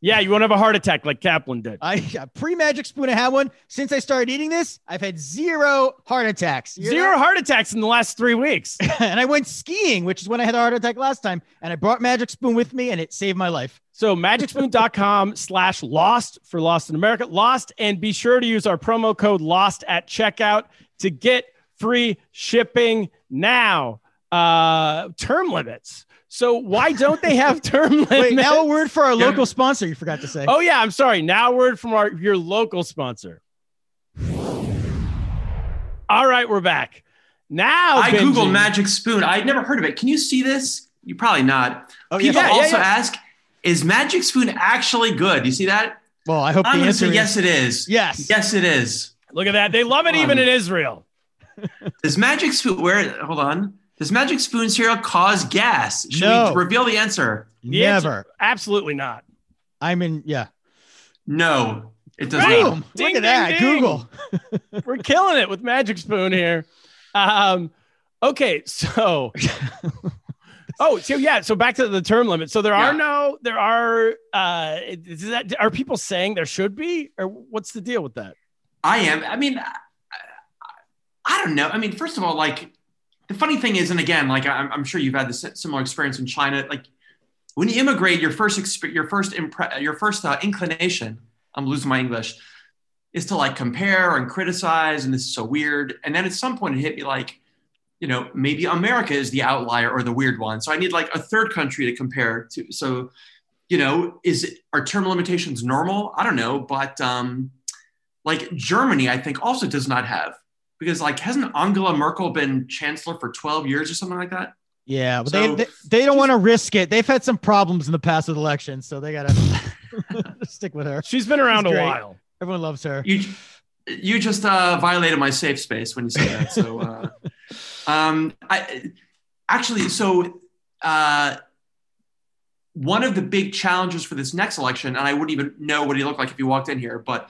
Yeah, you won't have a heart attack like Kaplan did. I pre-Magic Spoon, I had one. Since I started eating this, I've had zero heart attacks. You Zero know? heart attacks in the last three weeks. And I went skiing, which is when I had a heart attack last time. And I brought Magic Spoon with me and it saved my life. So magicspoon.com slash lost for Lost in America. Lost. And be sure to use our promo code lost at checkout to get free shipping now. Uh, term limits. So why don't they have term limits? Wait, now a word for our local sponsor. You forgot to say. Oh yeah, I'm sorry. Now a word from our your local sponsor. All right, we're back. Now I Benji, Googled Magic Spoon. I'd never heard of it. Can you see this? You probably not. Oh, People yeah, yeah, also yeah. ask, is Magic Spoon actually good? You see that? Well, I hope I'm the going to answer say is yes, it is. yes. Yes, it is. Look at that. They love it Hold even on. in Israel. Does Magic Spoon, where, hold on. Does Magic Spoon cereal cause gas? Should No. we reveal the answer? The Never. answer, absolutely not. I'm in. Yeah. No, it does Right. not. Boom. Ding, Look at that. ding, ding. Google. We're killing it with Magic Spoon here. Um, okay, so oh, so yeah, so back to the term limit. So there Yeah. are no, there are. Uh, is that are people saying there should be, or what's the deal with that? I am. I mean, I, I don't know. I mean, first of all, like the funny thing is, and again, like I'm, I'm sure you've had this similar experience in China. Like when you immigrate, your first exp- your first impre- your first uh, inclination. I'm losing my English. Is to like compare and criticize, and this is so weird. And then at some point, it hit me like, you know, maybe America is the outlier or the weird one. So I need like a third country to compare to. So, you know, is it, are term limitations normal? I don't know, but um, like Germany, I think also does not have, because like hasn't Angela Merkel been chancellor for twelve years or something like that? Yeah, but So- they, they they don't want to risk it. They've had some problems in the past with elections, so they gotta stick with her. She's been around She's a great. while. Everyone loves her. You you just uh, violated my safe space when you said that. So, uh, um, I actually so uh, one of the big challenges for this next election, and I wouldn't even know what he looked like if he walked in here, but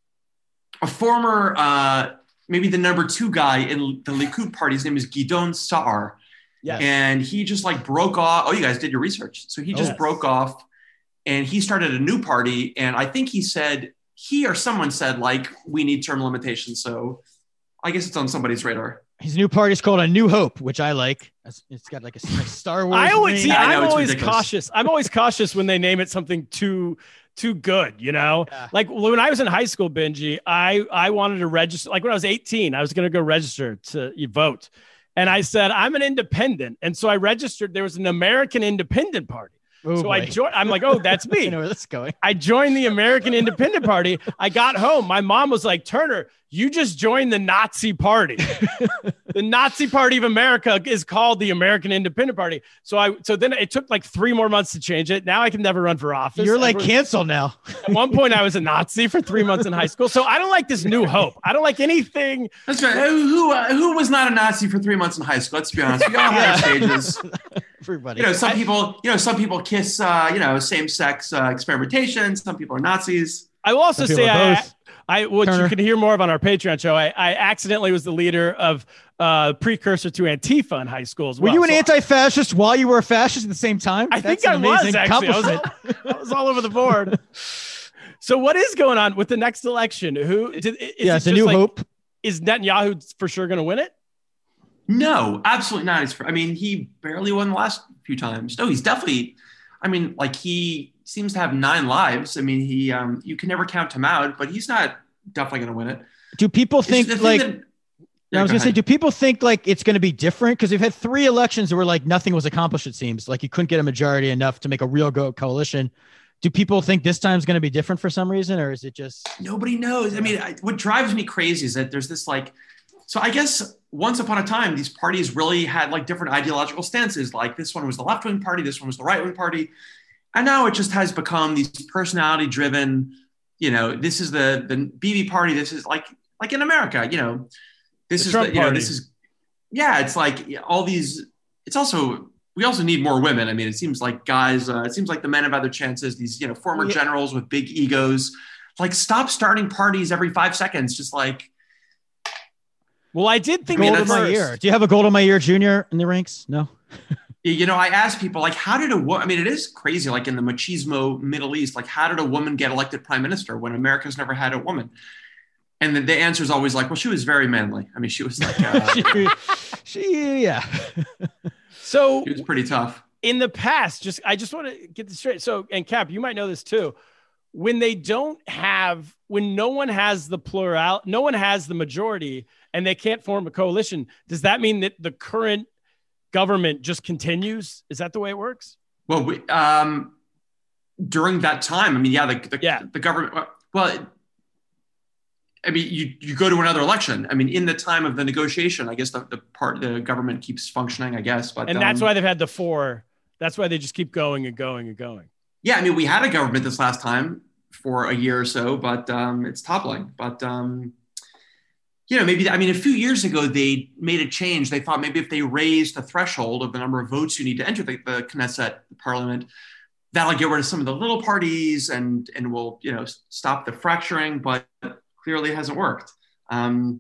a former, uh, maybe the number two guy in the Likud party, his name is Gidon Saar, Yes. and he just like broke off. Oh, you guys did your research, so he just Yes. broke off, and he started a new party, and I think he said. He or someone said, like, we need term limitations. So I guess it's on somebody's radar. His new party is called A New Hope, which I like. It's- It's got like a, a Star Wars. I always ring. see. I know, I'm it's always ridiculous. cautious. I'm always cautious when they name it something too too good. You know, Yeah. like when I was in high school, Benji, I I wanted to register. Like when I was eighteen, I was going to go register to vote, and I said I'm an independent, and so I registered. There was an American Independent Party. Oh, so I boy. joined. I'm like, oh, that's I me. know where this is going. I joined the American Independent Party. I got home. My mom was like, Turner, you just joined the Nazi Party. The Nazi Party of America is called the American Independent Party. So I, so then it took like three more months to change it. Now I can never run for office. You're like Everyone- canceled now. At one point, I was a Nazi for three months in high school. So I don't like this New Hope. I don't like anything. That's right. Who who, uh, who was not a Nazi for three months in high school? Let's be honest. We all had our stages. Everybody. You know, some I- people, you know, some people kiss, uh, you know, same-sex uh, experimentation. Some people are Nazis. I will also Some people say are I, both. I, what Turner. you can hear more of on our Patreon show. I, I accidentally was the leader of uh, precursor to Antifa in high school as Were well. you an So anti-fascist while you were a fascist at the same time? I think That's I an was amazing actually. I was, accomplishment. I was all over the board. So what is going on with the next election? Who did, is Yeah, it it's a just new like- hope. Is Netanyahu for sure going to win it? No, absolutely not. It's, I mean, he barely won the last few times. No, he's definitely. I mean, like he seems to have nine lives. I mean, he. Um, you can never count him out, but he's not definitely going to win it. Do people It's think the thing like? that- I was go gonna say, ahead. do people think like it's going to be different? Because we've had three elections where like nothing was accomplished. It seems like you couldn't get a majority enough to make a real go coalition. Do people think this time's going to be different for some reason, or is it just? Nobody knows. I mean, I, what drives me crazy is that there's this like, so I guess once upon a time, these parties really had like different ideological stances. Like this one was the left wing party, this one was the right wing party. And now it just has become these personality driven, you know, this is the, the B B party. This is like, like in America, you know, this The is, Trump the, you know, party. this is, yeah, it's like all these, it's also, we also need more women. I mean, it seems like guys, uh, it seems like the men have other chances. These, you know, former Yeah. generals with big egos, like stop starting parties every five seconds. Just like, Well, I did think I mean, Gold at of my that's- first- ear. Do you have a gold of my ear junior in the ranks? No. You know, I ask people, like, how did a woman, I mean, it is crazy, like in the machismo Middle East, like, how did a woman get elected prime minister when America's never had a woman? And the, the answer is always like, well, she was very manly. I mean, she was like, uh, she, she, yeah. So she was pretty tough. In the past, just, I just want to get this straight. So, and Cap, you might know this too. When they don't have, when no one has the plural, no one has the majority and they can't form a coalition, does that mean that the current government just continues? Is that the way it works? Well, we, um, during that time, I mean, yeah, the, the, yeah. the government, well, I mean, you, you go to another election. I mean, in the time of the negotiation, I guess the, the part, the government keeps functioning, I guess. But And that's um, why they've had the four. That's why they just keep going and going and going. Yeah. I mean, we had a government this last time for a year or so, but um, it's toppling. But, um, you know, maybe, I mean, a few years ago, they made a change. They thought maybe if they raised the threshold of the number of votes you need to enter the, the Knesset, the parliament, that'll get rid of some of the little parties and, and will, you know, stop the fracturing, but clearly it hasn't worked. Um,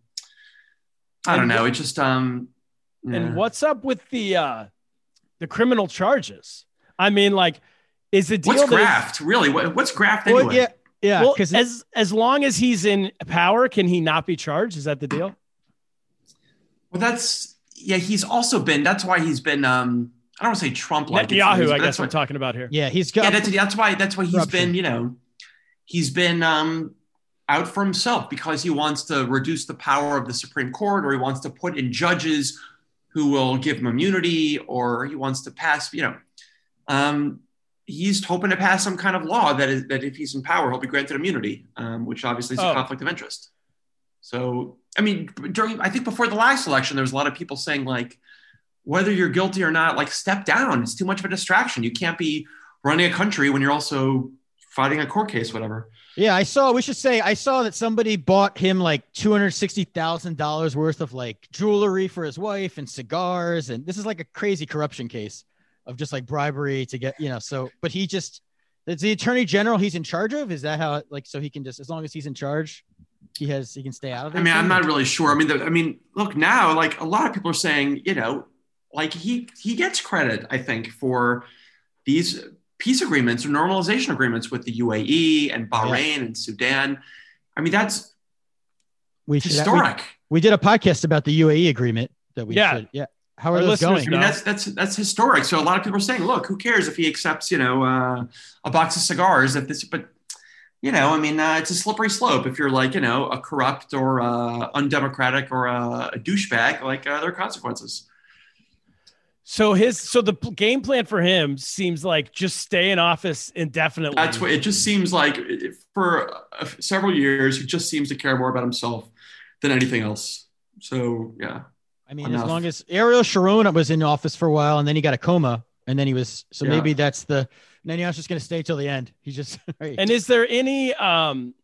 I don't know. It just, um, yeah. And what's up with the, uh, the criminal charges? I mean, like, is the deal what's graft really? What, what's graft anyway? Well, yeah. Yeah, well, as as long as he's in power, can he not be charged? Is that the deal? Well, that's yeah. He's also been. That's why he's been. Um, I don't want to say Trump-like. Netanyahu, I guess I'm talking about here. Yeah, he's got. Yeah, that's, that's why. That's why he's corruption. been. You know, he's been um, out for himself because he wants to reduce the power of the Supreme Court, or he wants to put in judges who will give him immunity, or he wants to pass. You know. Um, He's hoping to pass some kind of law that is that if he's in power, he'll be granted immunity, um, which obviously is a oh. conflict of interest. So, I mean, during I think before the last election, there was a lot of people saying like, whether you're guilty or not, like step down. It's too much of a distraction. You can't be running a country when you're also fighting a court case, whatever. Yeah, I saw. We should say I saw that somebody bought him like two hundred sixty thousand dollars worth of like jewelry for his wife and cigars, and this is like a crazy corruption case of just like bribery to get, you know, so, but he just, it's the attorney general he's in charge of. Is that how, like, so he can just, as long as he's in charge, he has, he can stay out of it? I mean, I'm not really sure. I mean, the, I mean, look now, like a lot of people are saying, you know, like he, he gets credit, I think, for these peace agreements or normalization agreements with the U A E and Bahrain yeah. and Sudan. I mean, that's we should, historic. We, we did a podcast about the U A E agreement that we yeah. should, yeah. How are those going? I mean, that's that's that's historic. So a lot of people are saying, look, who cares if he accepts, you know, uh, a box of cigars? If this, but you know, I mean, uh, it's a slippery slope. If you're like, you know, a corrupt or uh, undemocratic or a, a douchebag, like uh, there are consequences. So his so the game plan for him seems like just stay in office indefinitely. That's what it just seems like. For uh, several years, he just seems to care more about himself than anything else. So yeah. I mean, Enough. As long as Ariel Sharon was in office for a while and then he got a coma and then he was, so yeah. maybe that's the, Netanyahu's just going to stay till the end. He just, right. And is there any um,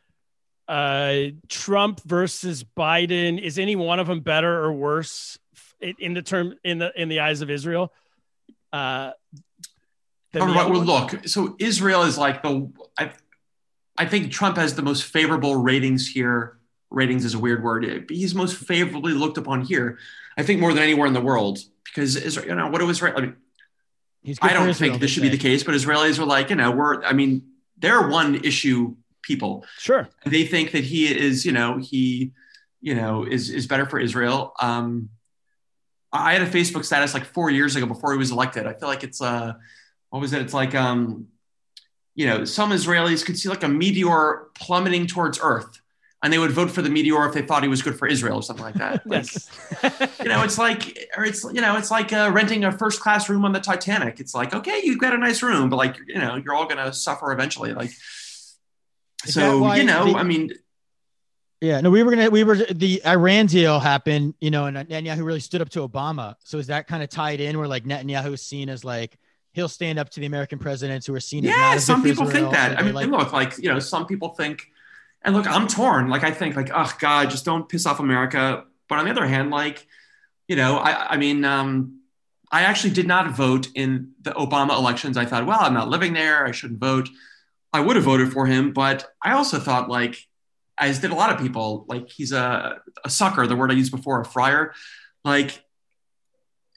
uh, Trump versus Biden? Is any one of them better or worse in, in the term, in the, in the eyes of Israel? Uh, oh, right, well, look, so Israel is like the, I, I think Trump has the most favorable ratings here. Ratings is a weird word. He's most favorably looked upon here, I think, more than anywhere in the world, because Israel, you know, what do Israel? I mean, I don't Israel, think this should say. be the case, but Israelis are like, you know, we're, I mean, they're one issue people. Sure. They think that he is, you know, he, you know, is, is better for Israel. Um, I had a Facebook status like four years ago before he was elected. I feel like it's, uh, what was it? It's like, um, you know, some Israelis could see like a meteor plummeting towards Earth, and they would vote for the meteor if they thought he was good for Israel or something like that. Like, yes. you know, it's like, or it's, you know, it's like uh, renting a first class room on the Titanic. It's like, okay, you've got a nice room, but like, you know, you're all going to suffer eventually. Like, Is so, you know, the, I mean. Yeah, no, we were going to, we were, the Iran deal happened, you know, and Netanyahu really stood up to Obama. So is that kind of tied in where like Netanyahu is seen as like, he'll stand up to the American presidents who are seen as yeah, some people Israel, think that. so I mean, like, look, like, you know, some people think, and look, I'm torn. Like, I think like, oh God, just don't piss off America. But on the other hand, like, you know, I, I mean, um, I actually did not vote in the Obama elections. I thought, well, I'm not living there. I shouldn't vote. I would have voted for him. But I also thought, like, as did a lot of people, like he's a, a sucker, the word I used before, a friar. Like,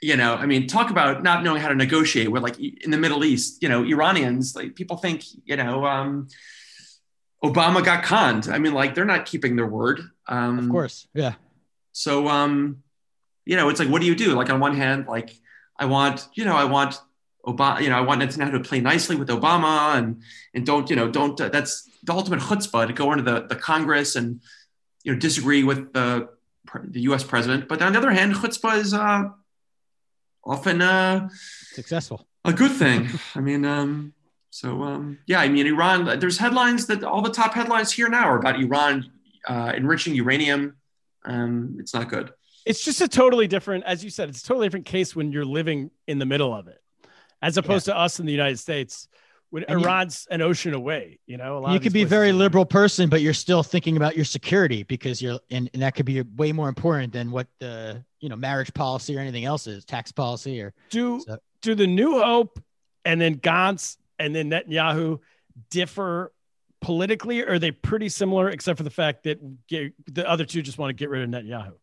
you know, I mean, talk about not knowing how to negotiate with, like, in the Middle East, you know, Iranians, like, people think, you know, um, Obama got conned. I mean, like, they're not keeping their word. Um, Of course. Yeah. So, um, you know, it's like, what do you do? Like, on one hand, like, I want, you know, I want Obama, you know, I want Netanyahu to play nicely with Obama and, and don't, you know, don't, uh, that's the ultimate chutzpah to go into the, the Congress and, you know, disagree with the, the U S president. But on the other hand, chutzpah is, uh, often uh, successful. A good thing. I mean, um, so um, yeah, I mean, Iran, there's headlines that all the top headlines here now are about Iran uh, enriching uranium. Um, it's not good. It's just a totally different, as you said, it's a totally different case when you're living in the middle of it, as opposed yeah. to us in the United States. When and Iran's you, an ocean away, you know, a lot you of could be a very liberal person, but you're still thinking about your security because you're, and, and that could be way more important than what the, you know, marriage policy or anything else is, tax policy or do, so. do the New Hope and then Gantz and then Netanyahu differ politically, or are they pretty similar except for the fact that get, the other two just want to get rid of Netanyahu?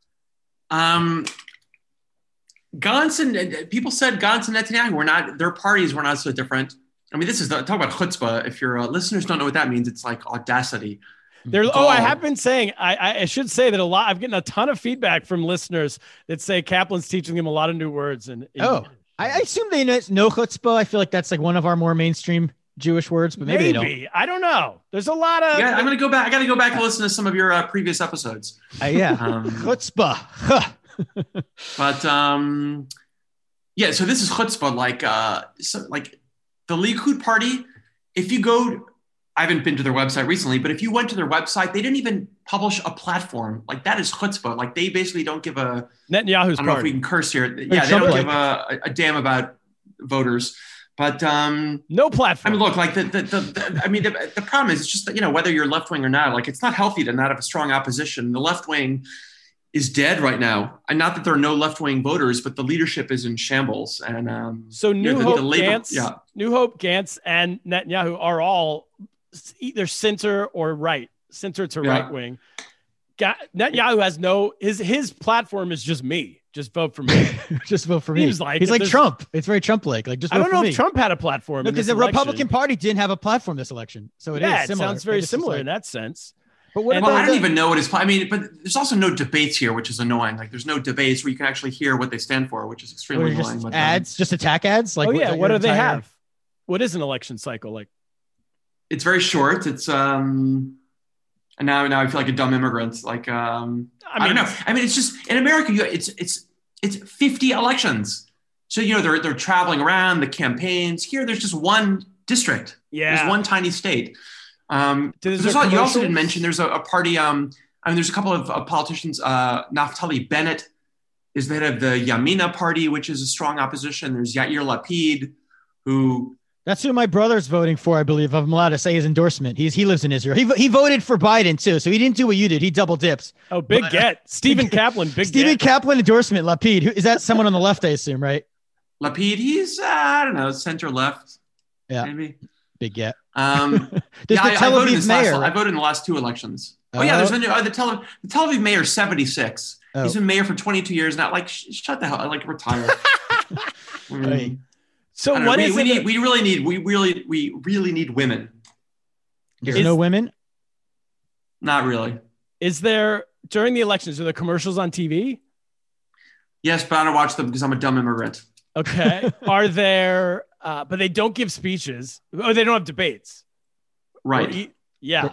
Um, Gantz and people said Gantz and Netanyahu were not, their parties were not so different. I mean, this is the, talk about chutzpah. If your uh, listeners don't know what that means, it's like audacity. There, oh, I have been saying, I, I should say that a lot, I've gotten a ton of feedback from listeners that say Kaplan's teaching them a lot of new words. And oh, I, I assume they know, know chutzpah. I feel like that's like one of our more mainstream Jewish words, but maybe, maybe. they don't. I don't know. There's a lot of. Yeah, I'm going to go back. I got to go back and listen to some of your uh, previous episodes. Uh, yeah. um, chutzpah. but um, yeah, so this is chutzpah, like, uh, so, like, the Likud party, if you go, I haven't been to their website recently, but if you went to their website, they didn't even publish a platform. Like, that is chutzpah. Like, they basically don't give a Netanyahu's I don't party. know if we can curse here. Yeah, they don't give a, a damn about voters. But um, no platform. I mean, look, like the the, the, the I mean, the, the problem is it's just that, you know, whether you're left wing or not, like, it's not healthy to not have a strong opposition. The left wing is dead right now. And not that there are no left-wing voters, but the leadership is in shambles. And um, so New you know, the, Hope, the labor, Gantz, yeah. New Hope, Gantz, and Netanyahu are all either center or right, center to yeah. right wing. Netanyahu has no, his his platform is just me. Just vote for me. just vote for me. He's like, He's like Trump. It's very Trump-like. Like, just vote I don't for know me. if Trump had a platform. Because no, the election. Republican Party didn't have a platform this election. So it yeah, is similar. It sounds very it similar like, in that sense. But what well, about I don't the, even know what his, I mean, but there's also no debates here, which is annoying. Like, there's no debates where you can actually hear what they stand for, which is extremely just annoying. But, ads, um, just attack ads? Like, oh, yeah. What do they entire... have? What is an election cycle like? It's very short. It's, um, and now, now I feel like a dumb immigrant. Like, um, I, mean, I don't know. I mean, it's just, in America, you, it's, it's, it's fifty elections. So, you know, they're, they're traveling around the campaigns. Here, there's just one district. Yeah. There's one tiny state. Um, there's there's all, you also didn't mention there's a, a party. Um, I mean, there's a couple of uh, politicians. Uh, Naftali Bennett is the head of the Yamina party, which is a strong opposition. There's Yair Lapid, who. That's who my brother's voting for, I believe. I'm allowed to say his endorsement. He's he lives in Israel. He he voted for Biden too, so he didn't do what you did. He double dips. Oh, big but, get Stephen Kaplan. Big Stephen get. Kaplan endorsement. Lapid. Who, is that someone on the left? I assume, right? Lapid. He's uh, I don't know, center left. Yeah, maybe. Big get. Um, there's yeah, the Tel I, I Aviv mayor. Last, I voted in the last two elections. Oh, uh, yeah, there's a new, uh, the, Tel, the Tel Aviv mayor, seventy-six. Oh. He's been mayor for twenty-two years now. Like, sh- shut the hell, like retire. mm. Right. So what know, we, is we it? Need, that- we really need we really we really need women. There's is, no women. Not really. Is there during the elections? Are there commercials on T V? Yes, but I don't watch them because I'm a dumb immigrant. Okay. Are there? Uh, but they don't give speeches. Oh, they don't have debates. Right. Or, yeah.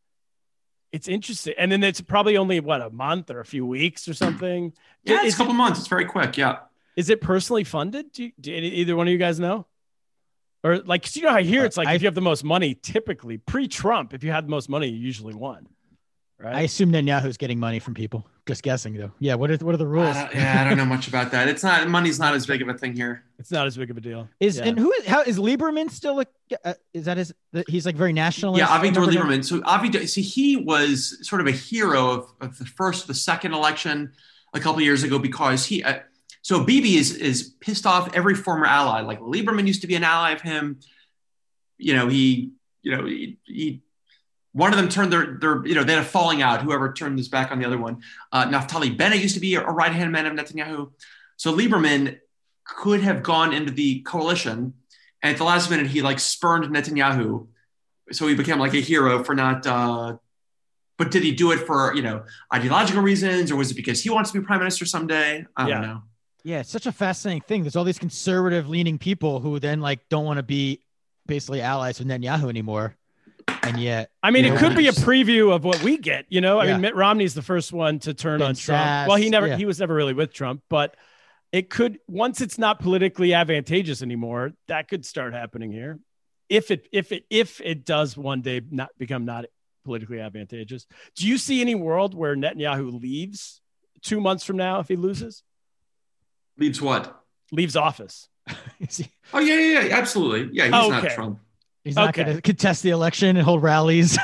It's interesting. And then it's probably only what, a month or a few weeks or something. Yeah, is it's a couple it, months. It's very quick. Yeah. Is it personally funded? Do, you, do either one of you guys know? Or like, cause you know how here it's like, uh, if I, you have the most money, typically pre-Trump, if you had the most money, you usually won. Right. I assume Netanyahu's getting money from people. Just guessing though. Yeah. What are what are the rules? I yeah, I don't know much about that. It's not money's not as big of a thing here. It's not as big of a deal. Is yeah. and who is how is Lieberman still? Like, uh, is that his? He's like very nationalist. Yeah, Avigdor Lieberman. So Avigdor, see, he was sort of a hero of, of the first, the second election a couple of years ago because he. Uh, so Bibi is is pissed off every former ally. Like Lieberman used to be an ally of him. You know, he. You know, he. he One of them turned their, their, you know, they had a falling out, whoever turned his back on the other one. Uh, Naftali Bennett used to be a, a right-hand man of Netanyahu. So Lieberman could have gone into the coalition, and at the last minute, he like spurned Netanyahu. So he became like a hero for not, uh, but did he do it for, you know, ideological reasons, or was it because he wants to be prime minister someday? I Yeah. don't know. Yeah, it's such a fascinating thing. There's all these conservative leaning people who then like don't want to be basically allies with Netanyahu anymore. And yet, I mean, Yeah. it could be a preview of what we get. You know, I Yeah. mean, Mitt Romney's the first one to turn Ben on Trump. Sass, Well, he never, yeah. he was never really with Trump, but it could, once it's not politically advantageous anymore, that could start happening here. If it, if it, if it does one day not become not politically advantageous. Do you see any world where Netanyahu leaves two months from now if he loses? Leaves what? Leaves office. Is he- Oh yeah, yeah, yeah, absolutely. Yeah, he's not Okay. Trump. he's not Okay. going to contest the election and hold rallies.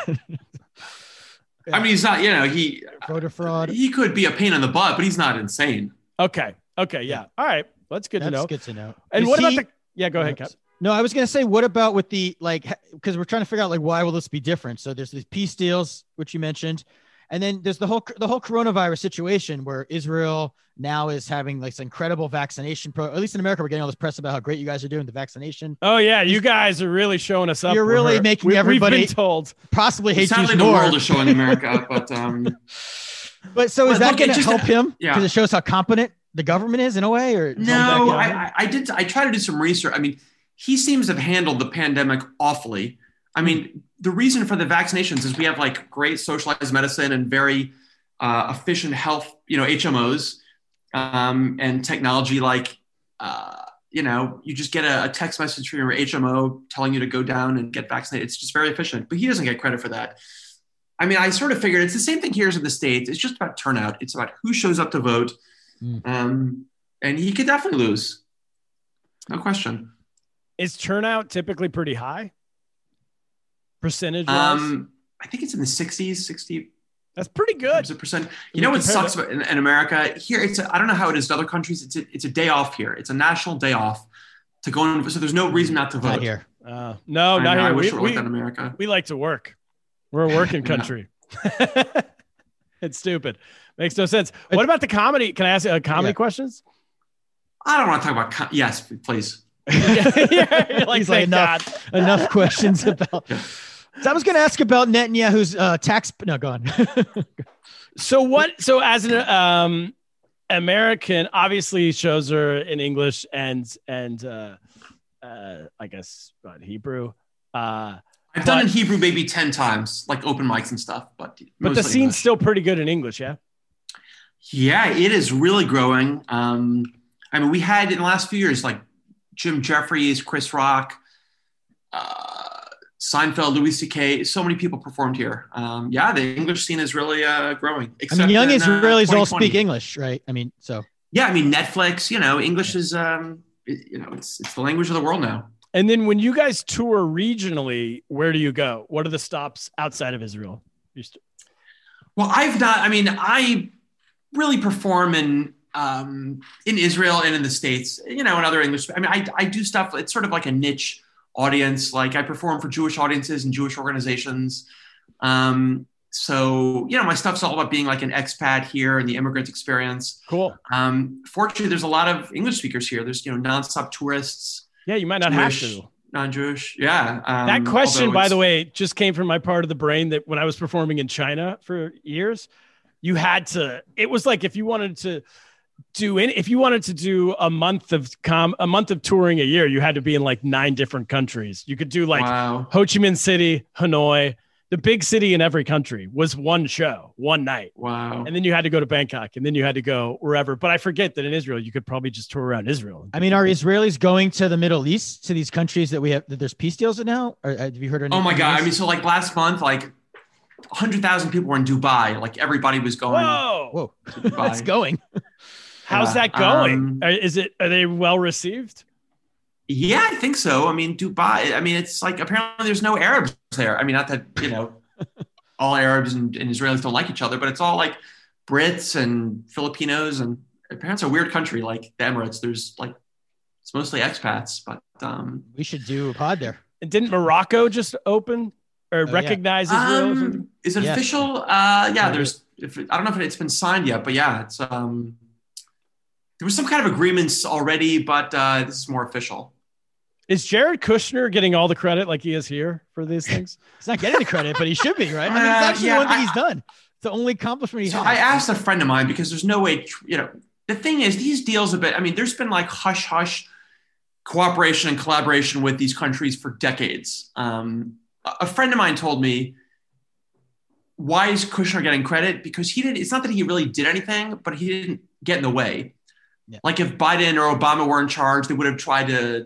I mean, he's not. You know, he Voter fraud. he could be a pain in the butt, but he's not insane. Okay. Okay. Yeah. All right. Well, that's good That's to know. good to know. And Is what he- about the, yeah, go ahead, Cap. No, I was going to say, what about with the, like, because we're trying to figure out, like, why will this be different? So there's these peace deals, which you mentioned. And then there's the whole, the whole coronavirus situation where Israel now is having like this incredible vaccination pro, at least in America, we're getting all this press about how great you guys are doing the vaccination. Oh yeah. You guys are really showing us up. You're really We're- making we- everybody- We've been told. Possibly hates Sadly, you the more. world is showing America, but um, But so is Well, that look, going it to just- help him? yeah. Because it shows how competent the government is in a way, or no, I, I, I did. I tried to do some research. I mean, he seems to have handled the pandemic awfully. I mean, the reason for the vaccinations is we have like great socialized medicine and very uh, efficient health, you know, H M Os um, and technology. Like, uh, you know, you just get a, a text message from your H M O telling you to go down and get vaccinated. It's just very efficient, but he doesn't get credit for that. I mean, I sort of figured it's the same thing here as in the States. It's just about turnout. It's about who shows up to vote. Mm. Um, and he could definitely lose. No question. Is turnout typically pretty high? Percentage wise? Um, I think it's in the sixties, sixty That's pretty good. percent. You you know what compare sucks about in, in America? Here, it's a, I don't know how it is in other countries. It's a, it's a day off here. It's a national day off to go in. So there's no reason not to vote. not here. Uh, no, I not know, here. I wish we, it were like we- that in America. we like to work. We're a working Yeah. country. It's stupid. Makes no sense. What about the comedy? Can I ask you uh, comedy Yeah. questions? I don't want to talk about. Co- yes, please. Yeah, you're like, He's like, thank enough, God. enough questions about. So I was going to ask about Netanyahu's uh, tax. No, go on. So what? So as an um, American, obviously shows are in English and and uh, uh, I guess what, Hebrew. Uh, I've done But- in Hebrew maybe ten times, like open mics and stuff. But but the mostly scene's English. still pretty good in English. Yeah. Yeah, it is really growing. Um, I mean, we had in the last few years like Jim Jeffries, Chris Rock, uh, Seinfeld, Louis C K. So many people performed here. Um, yeah, the English scene is really uh, growing. I except mean, young in, uh, Israelis all twenty twenty. speak English, right? I mean, so Yeah, I mean Netflix. You know, English is um, it- you know it's it's the language of the world now. And then when you guys tour regionally, where do you go? What are the stops outside of Israel? You st- Well, I've not. I mean, I really perform in um, in Israel and in the States. You know, and other English. I mean, I I do stuff. It's sort of like a niche audience. Like I perform for Jewish audiences and Jewish organizations. Um, so you know, my stuff's all about being like an expat here and the immigrant experience. Cool. Um, fortunately, there's a lot of English speakers here. There's you know nonstop tourists, Yeah, you might not Jewish, have to. non-Jewish. Yeah. Um, That question, although by it's- the way, just came from my part of the brain that when I was performing in China for years, you had to, it was like if you wanted to do any, if you wanted to do a month of com, a month of touring a year, you had to be in like nine different countries. You could do like wow. Ho Chi Minh City, Hanoi, the big city in every country was one show, one night. Wow. And then you had to go to Bangkok and then you had to go wherever. But I forget that in Israel, you could probably just tour around Israel. I mean, are Israelis going to the Middle East, to these countries that we have, that there's peace deals in now? Or uh, have you heard any? Oh my God. I news? mean, so like last month, like one hundred thousand people were in Dubai. Like everybody was going Whoa. Whoa, to Dubai. that's going. How's Yeah, that going? um, Are- Is it, are they well received? Yeah, I think so. I mean, Dubai, I mean, it's like apparently there's no Arabs there. I mean, not that, you know, all Arabs and, and Israelis don't like each other, but it's all like Brits and Filipinos. And apparently it's a weird country like the Emirates. There's like, it's mostly expats, but um, We should do a pod there. And didn't Morocco just open or yeah. recognize Israel? or something? um, is it Yes. official? Uh, yeah, Yeah. there's, if it, I don't know if it's been signed yet, but yeah, it's, um, there was some kind of agreements already, but uh, this is more official. Is Jared Kushner getting all the credit like he is here for these things? He's not getting the credit, but he should be, right? I mean, it's Uh, actually yeah, one thing I- he's done. It's the only accomplishment he So has. I asked a friend of mine because there's no way, you know, the thing is these deals a bit, I mean, there's been like hush hush cooperation and collaboration with these countries for decades. Um, a friend of mine told me, why is Kushner getting credit? Because he didn't, it's not that he really did anything, but he didn't get in the way. Yeah. Like if Biden or Obama were in charge, they would have tried to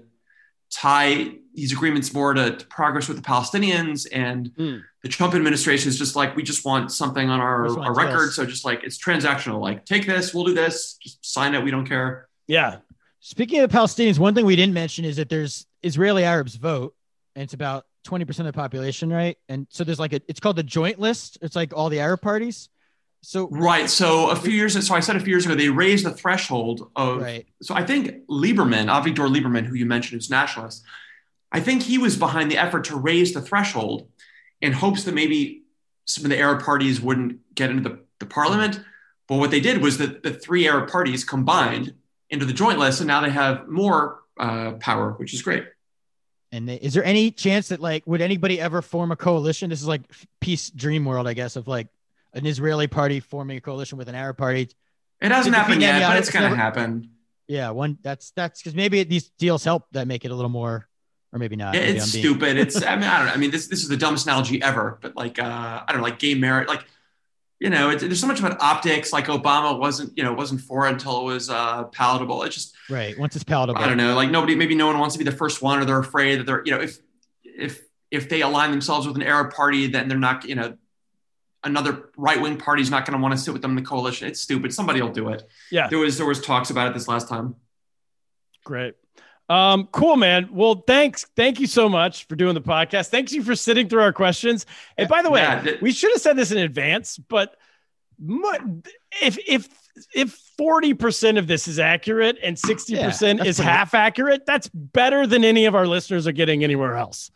tie these agreements more to, to progress with the Palestinians, and Mm. the Trump administration is just like, we just want something on our, We just want our record. deals. So just like, it's transactional, like take this, we'll do this, just sign it. We don't care. Yeah. Speaking of Palestinians, one thing we didn't mention is that there's Israeli Arabs vote, and it's about twenty percent of the population, right? And so there's like a, it's called the joint list. It's like all the Arab parties. So Right. So a few years, so I said a few years ago, they raised the threshold of, right. so I think Lieberman, Avigdor Lieberman, who you mentioned, who's nationalist, I think he was behind the effort to raise the threshold in hopes that maybe some of the Arab parties wouldn't get into the, the parliament. But what they did was that the three Arab parties combined into the joint list, and now they have more uh, power, which is great. And they, is there any chance that like, would anybody ever form a coalition? This is like peace dream world, I guess, of like an Israeli party forming a coalition with an Arab party. It hasn't Did the happened yet, Netanyahu- but it's it's going to never- happen. Yeah. One that's, that's because maybe these deals help that make it a little more, or maybe not. Yeah, Maybe it's I'm being- stupid. It's, I mean, I don't know. I mean, this, this is the dumbest analogy ever, but like, uh, I don't know, like gay marriage, like, you know, it, there's so much about optics. Like Obama wasn't, you know, wasn't for it until it was uh, palatable. It just, Right. Once it's palatable. I don't know, like nobody, maybe no one wants to be the first one, or they're afraid that they're, you know, if, if, if they align themselves with an Arab party, then they're not, you know, another right-wing party is not going to want to sit with them in the coalition. It's stupid. Somebody will do it. Yeah. There was, there was talks about it this last time. Great. Um, cool, man. Well, thanks. Thank you so much for doing the podcast. Thanks you for sitting through our questions. And by the way, Yeah, th- we should have said this in advance, but mu- if, if, if forty percent of this is accurate and sixty percent Yeah, that's is pretty- half accurate, that's better than any of our listeners are getting anywhere else.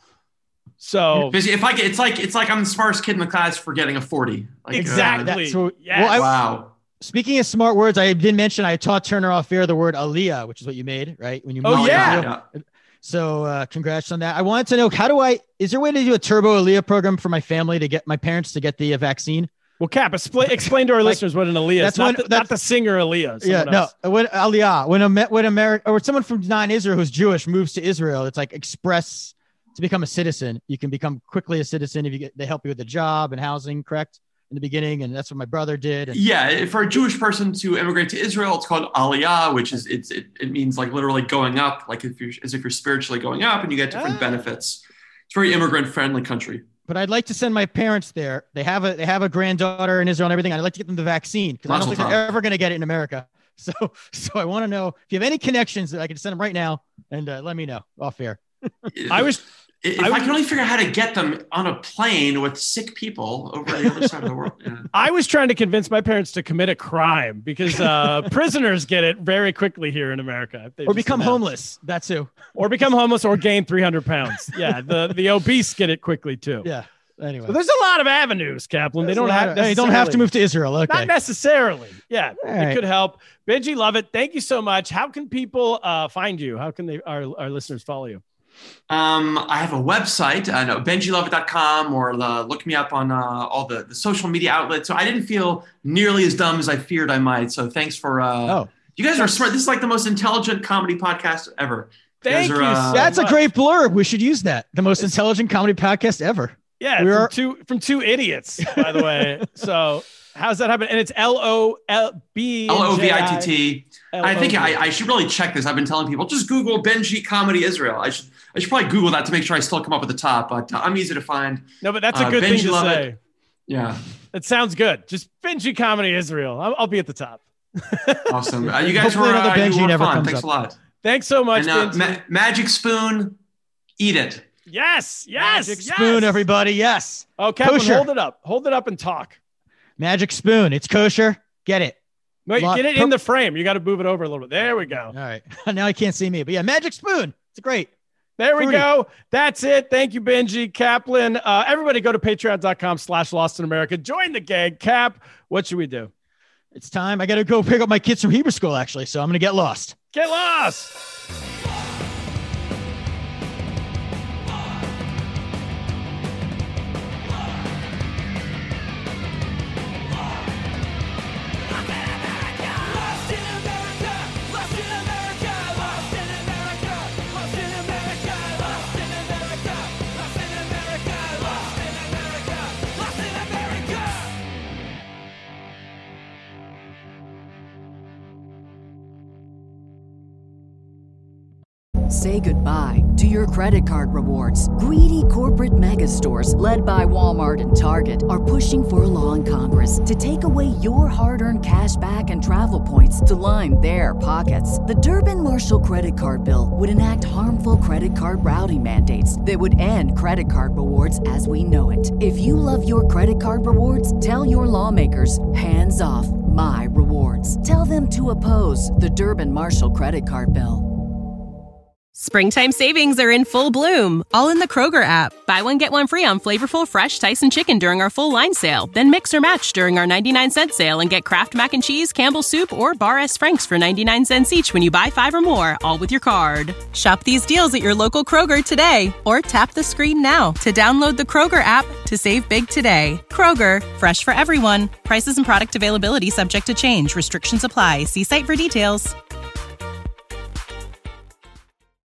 So Because if I get, it's like, it's like I'm the smartest kid in the class for getting a forty. Like, uh, exactly. That's what- Yes. well, I- wow. Speaking of smart words, I did mention I taught Turner off air the word aliyah, which is what you made, right? When you Oh, moved yeah. to Israel. So uh, congrats on that. I wanted to know, how do I, is there a way to do a turbo aliyah program for my family to get my parents to get the uh, vaccine? Well, Cap, expl- explain to our Like, listeners what an Aaliyah is. that's Not, one- the, that's- not the singer Aaliyah. Yeah, someone no, else. when aliyah, when a, when America or someone from non-Israel who's Jewish moves to Israel, it's like express to become a citizen. You can become quickly a citizen if you get, they help you with the job and housing, correct? In the beginning. And that's what my brother did. And Yeah, for a Jewish person to immigrate to Israel, it's called aliyah, which is it's it, it means like literally going up, like if you're as if you're spiritually going up, and you get different Ah. benefits. It's a very immigrant friendly country. But I'd like to send my parents there. They have a they have a granddaughter in Israel and everything. I'd like to get them the vaccine because I don't Mazel think tov. they're ever going to get it in America. So so I want to know if you have any connections that I can send them right now, and uh, let me know off air. I was If I I, was- can only figure out how to get them on a plane with sick people over the other side of the world. Yeah. I was trying to convince my parents to commit a crime because uh, prisoners get it very quickly here in America. They Or just become announced. homeless. That's who. Or become homeless or gain three hundred pounds. Yeah, the, the obese get it quickly too. Yeah. Anyway, So there's a lot of avenues, Kaplan. They don't have They don't have to necessarily- move to Israel. Okay. Not necessarily. Yeah, All it right. could help. Benji, love it. Thank you so much. How can people uh, find you? How can they our, our listeners follow you? Um, I have a website, uh, no, benji lovett dot com, or uh, look me up on uh, all the, the social media outlets. So I didn't feel nearly as dumb as I feared I might. So thanks for, uh, Oh. you guys are smart. This is like the most intelligent comedy podcast ever. Thank guys you. are, uh, so That's a much. great blurb. We should use that. The most intelligent comedy podcast ever. Yeah, We from are- two from two idiots, by the way. So how's that happen? And it's L O L B L O V I T T. L I think O V I T T. I, I should really check this. I've been telling people, just Google Benji Comedy Israel. I should I should probably Google that to make sure I still come up at the top, but uh, I'm easy to find. No, but that's a uh, good thing Benji to Lovett. say. Yeah, It sounds good. Just Benji Comedy Israel. I'll, I'll be at the top. awesome. Uh, you guys Hopefully were, another uh, you Benji were never fun. comes Thanks up. a lot. Thanks so much, And uh, Benji. Ma- Magic Spoon, eat it. yes, yes, Magic yes. spoon, everybody. Yes. Oh, Kaplan, Kosher. hold it up. Hold it up and talk. Magic spoon. It's kosher. Get it. Wait, Lot- get it in the frame. You got to move it over a little bit. There we go. All right. Now I can't see me, but yeah, magic spoon. It's great. There we Fruity. go. That's it. Thank you, Benji. Kaplan. Uh, everybody go to patreon.com slash Lost in America. Join the gang. Cap, what should we do? It's time. I got to go pick up my kids from Hebrew school, actually, so I'm going to get lost. Get lost. Say goodbye to your credit card rewards. Greedy corporate mega stores, led by Walmart and Target, are pushing for a law in Congress to take away your hard-earned cash back and travel points to line their pockets. The Durbin-Marshall credit card bill would enact harmful credit card routing mandates that would end credit card rewards as we know it. If you love your credit card rewards, tell your lawmakers, hands off my rewards. Tell them to oppose the Durbin-Marshall credit card bill. Springtime savings are in full bloom, all in the Kroger app. Buy one, get one free on flavorful, fresh Tyson chicken during our full line sale. Then mix or match during our ninety-nine cent sale and get Kraft Mac and Cheese, Campbell's Soup, or Bar S. Frank's for ninety-nine cents each when you buy five or more, all with your card. Shop these deals at your local Kroger today, or tap the screen now to download the Kroger app to save big today. Kroger, fresh for everyone. Prices and product availability subject to change. Restrictions apply. See site for details.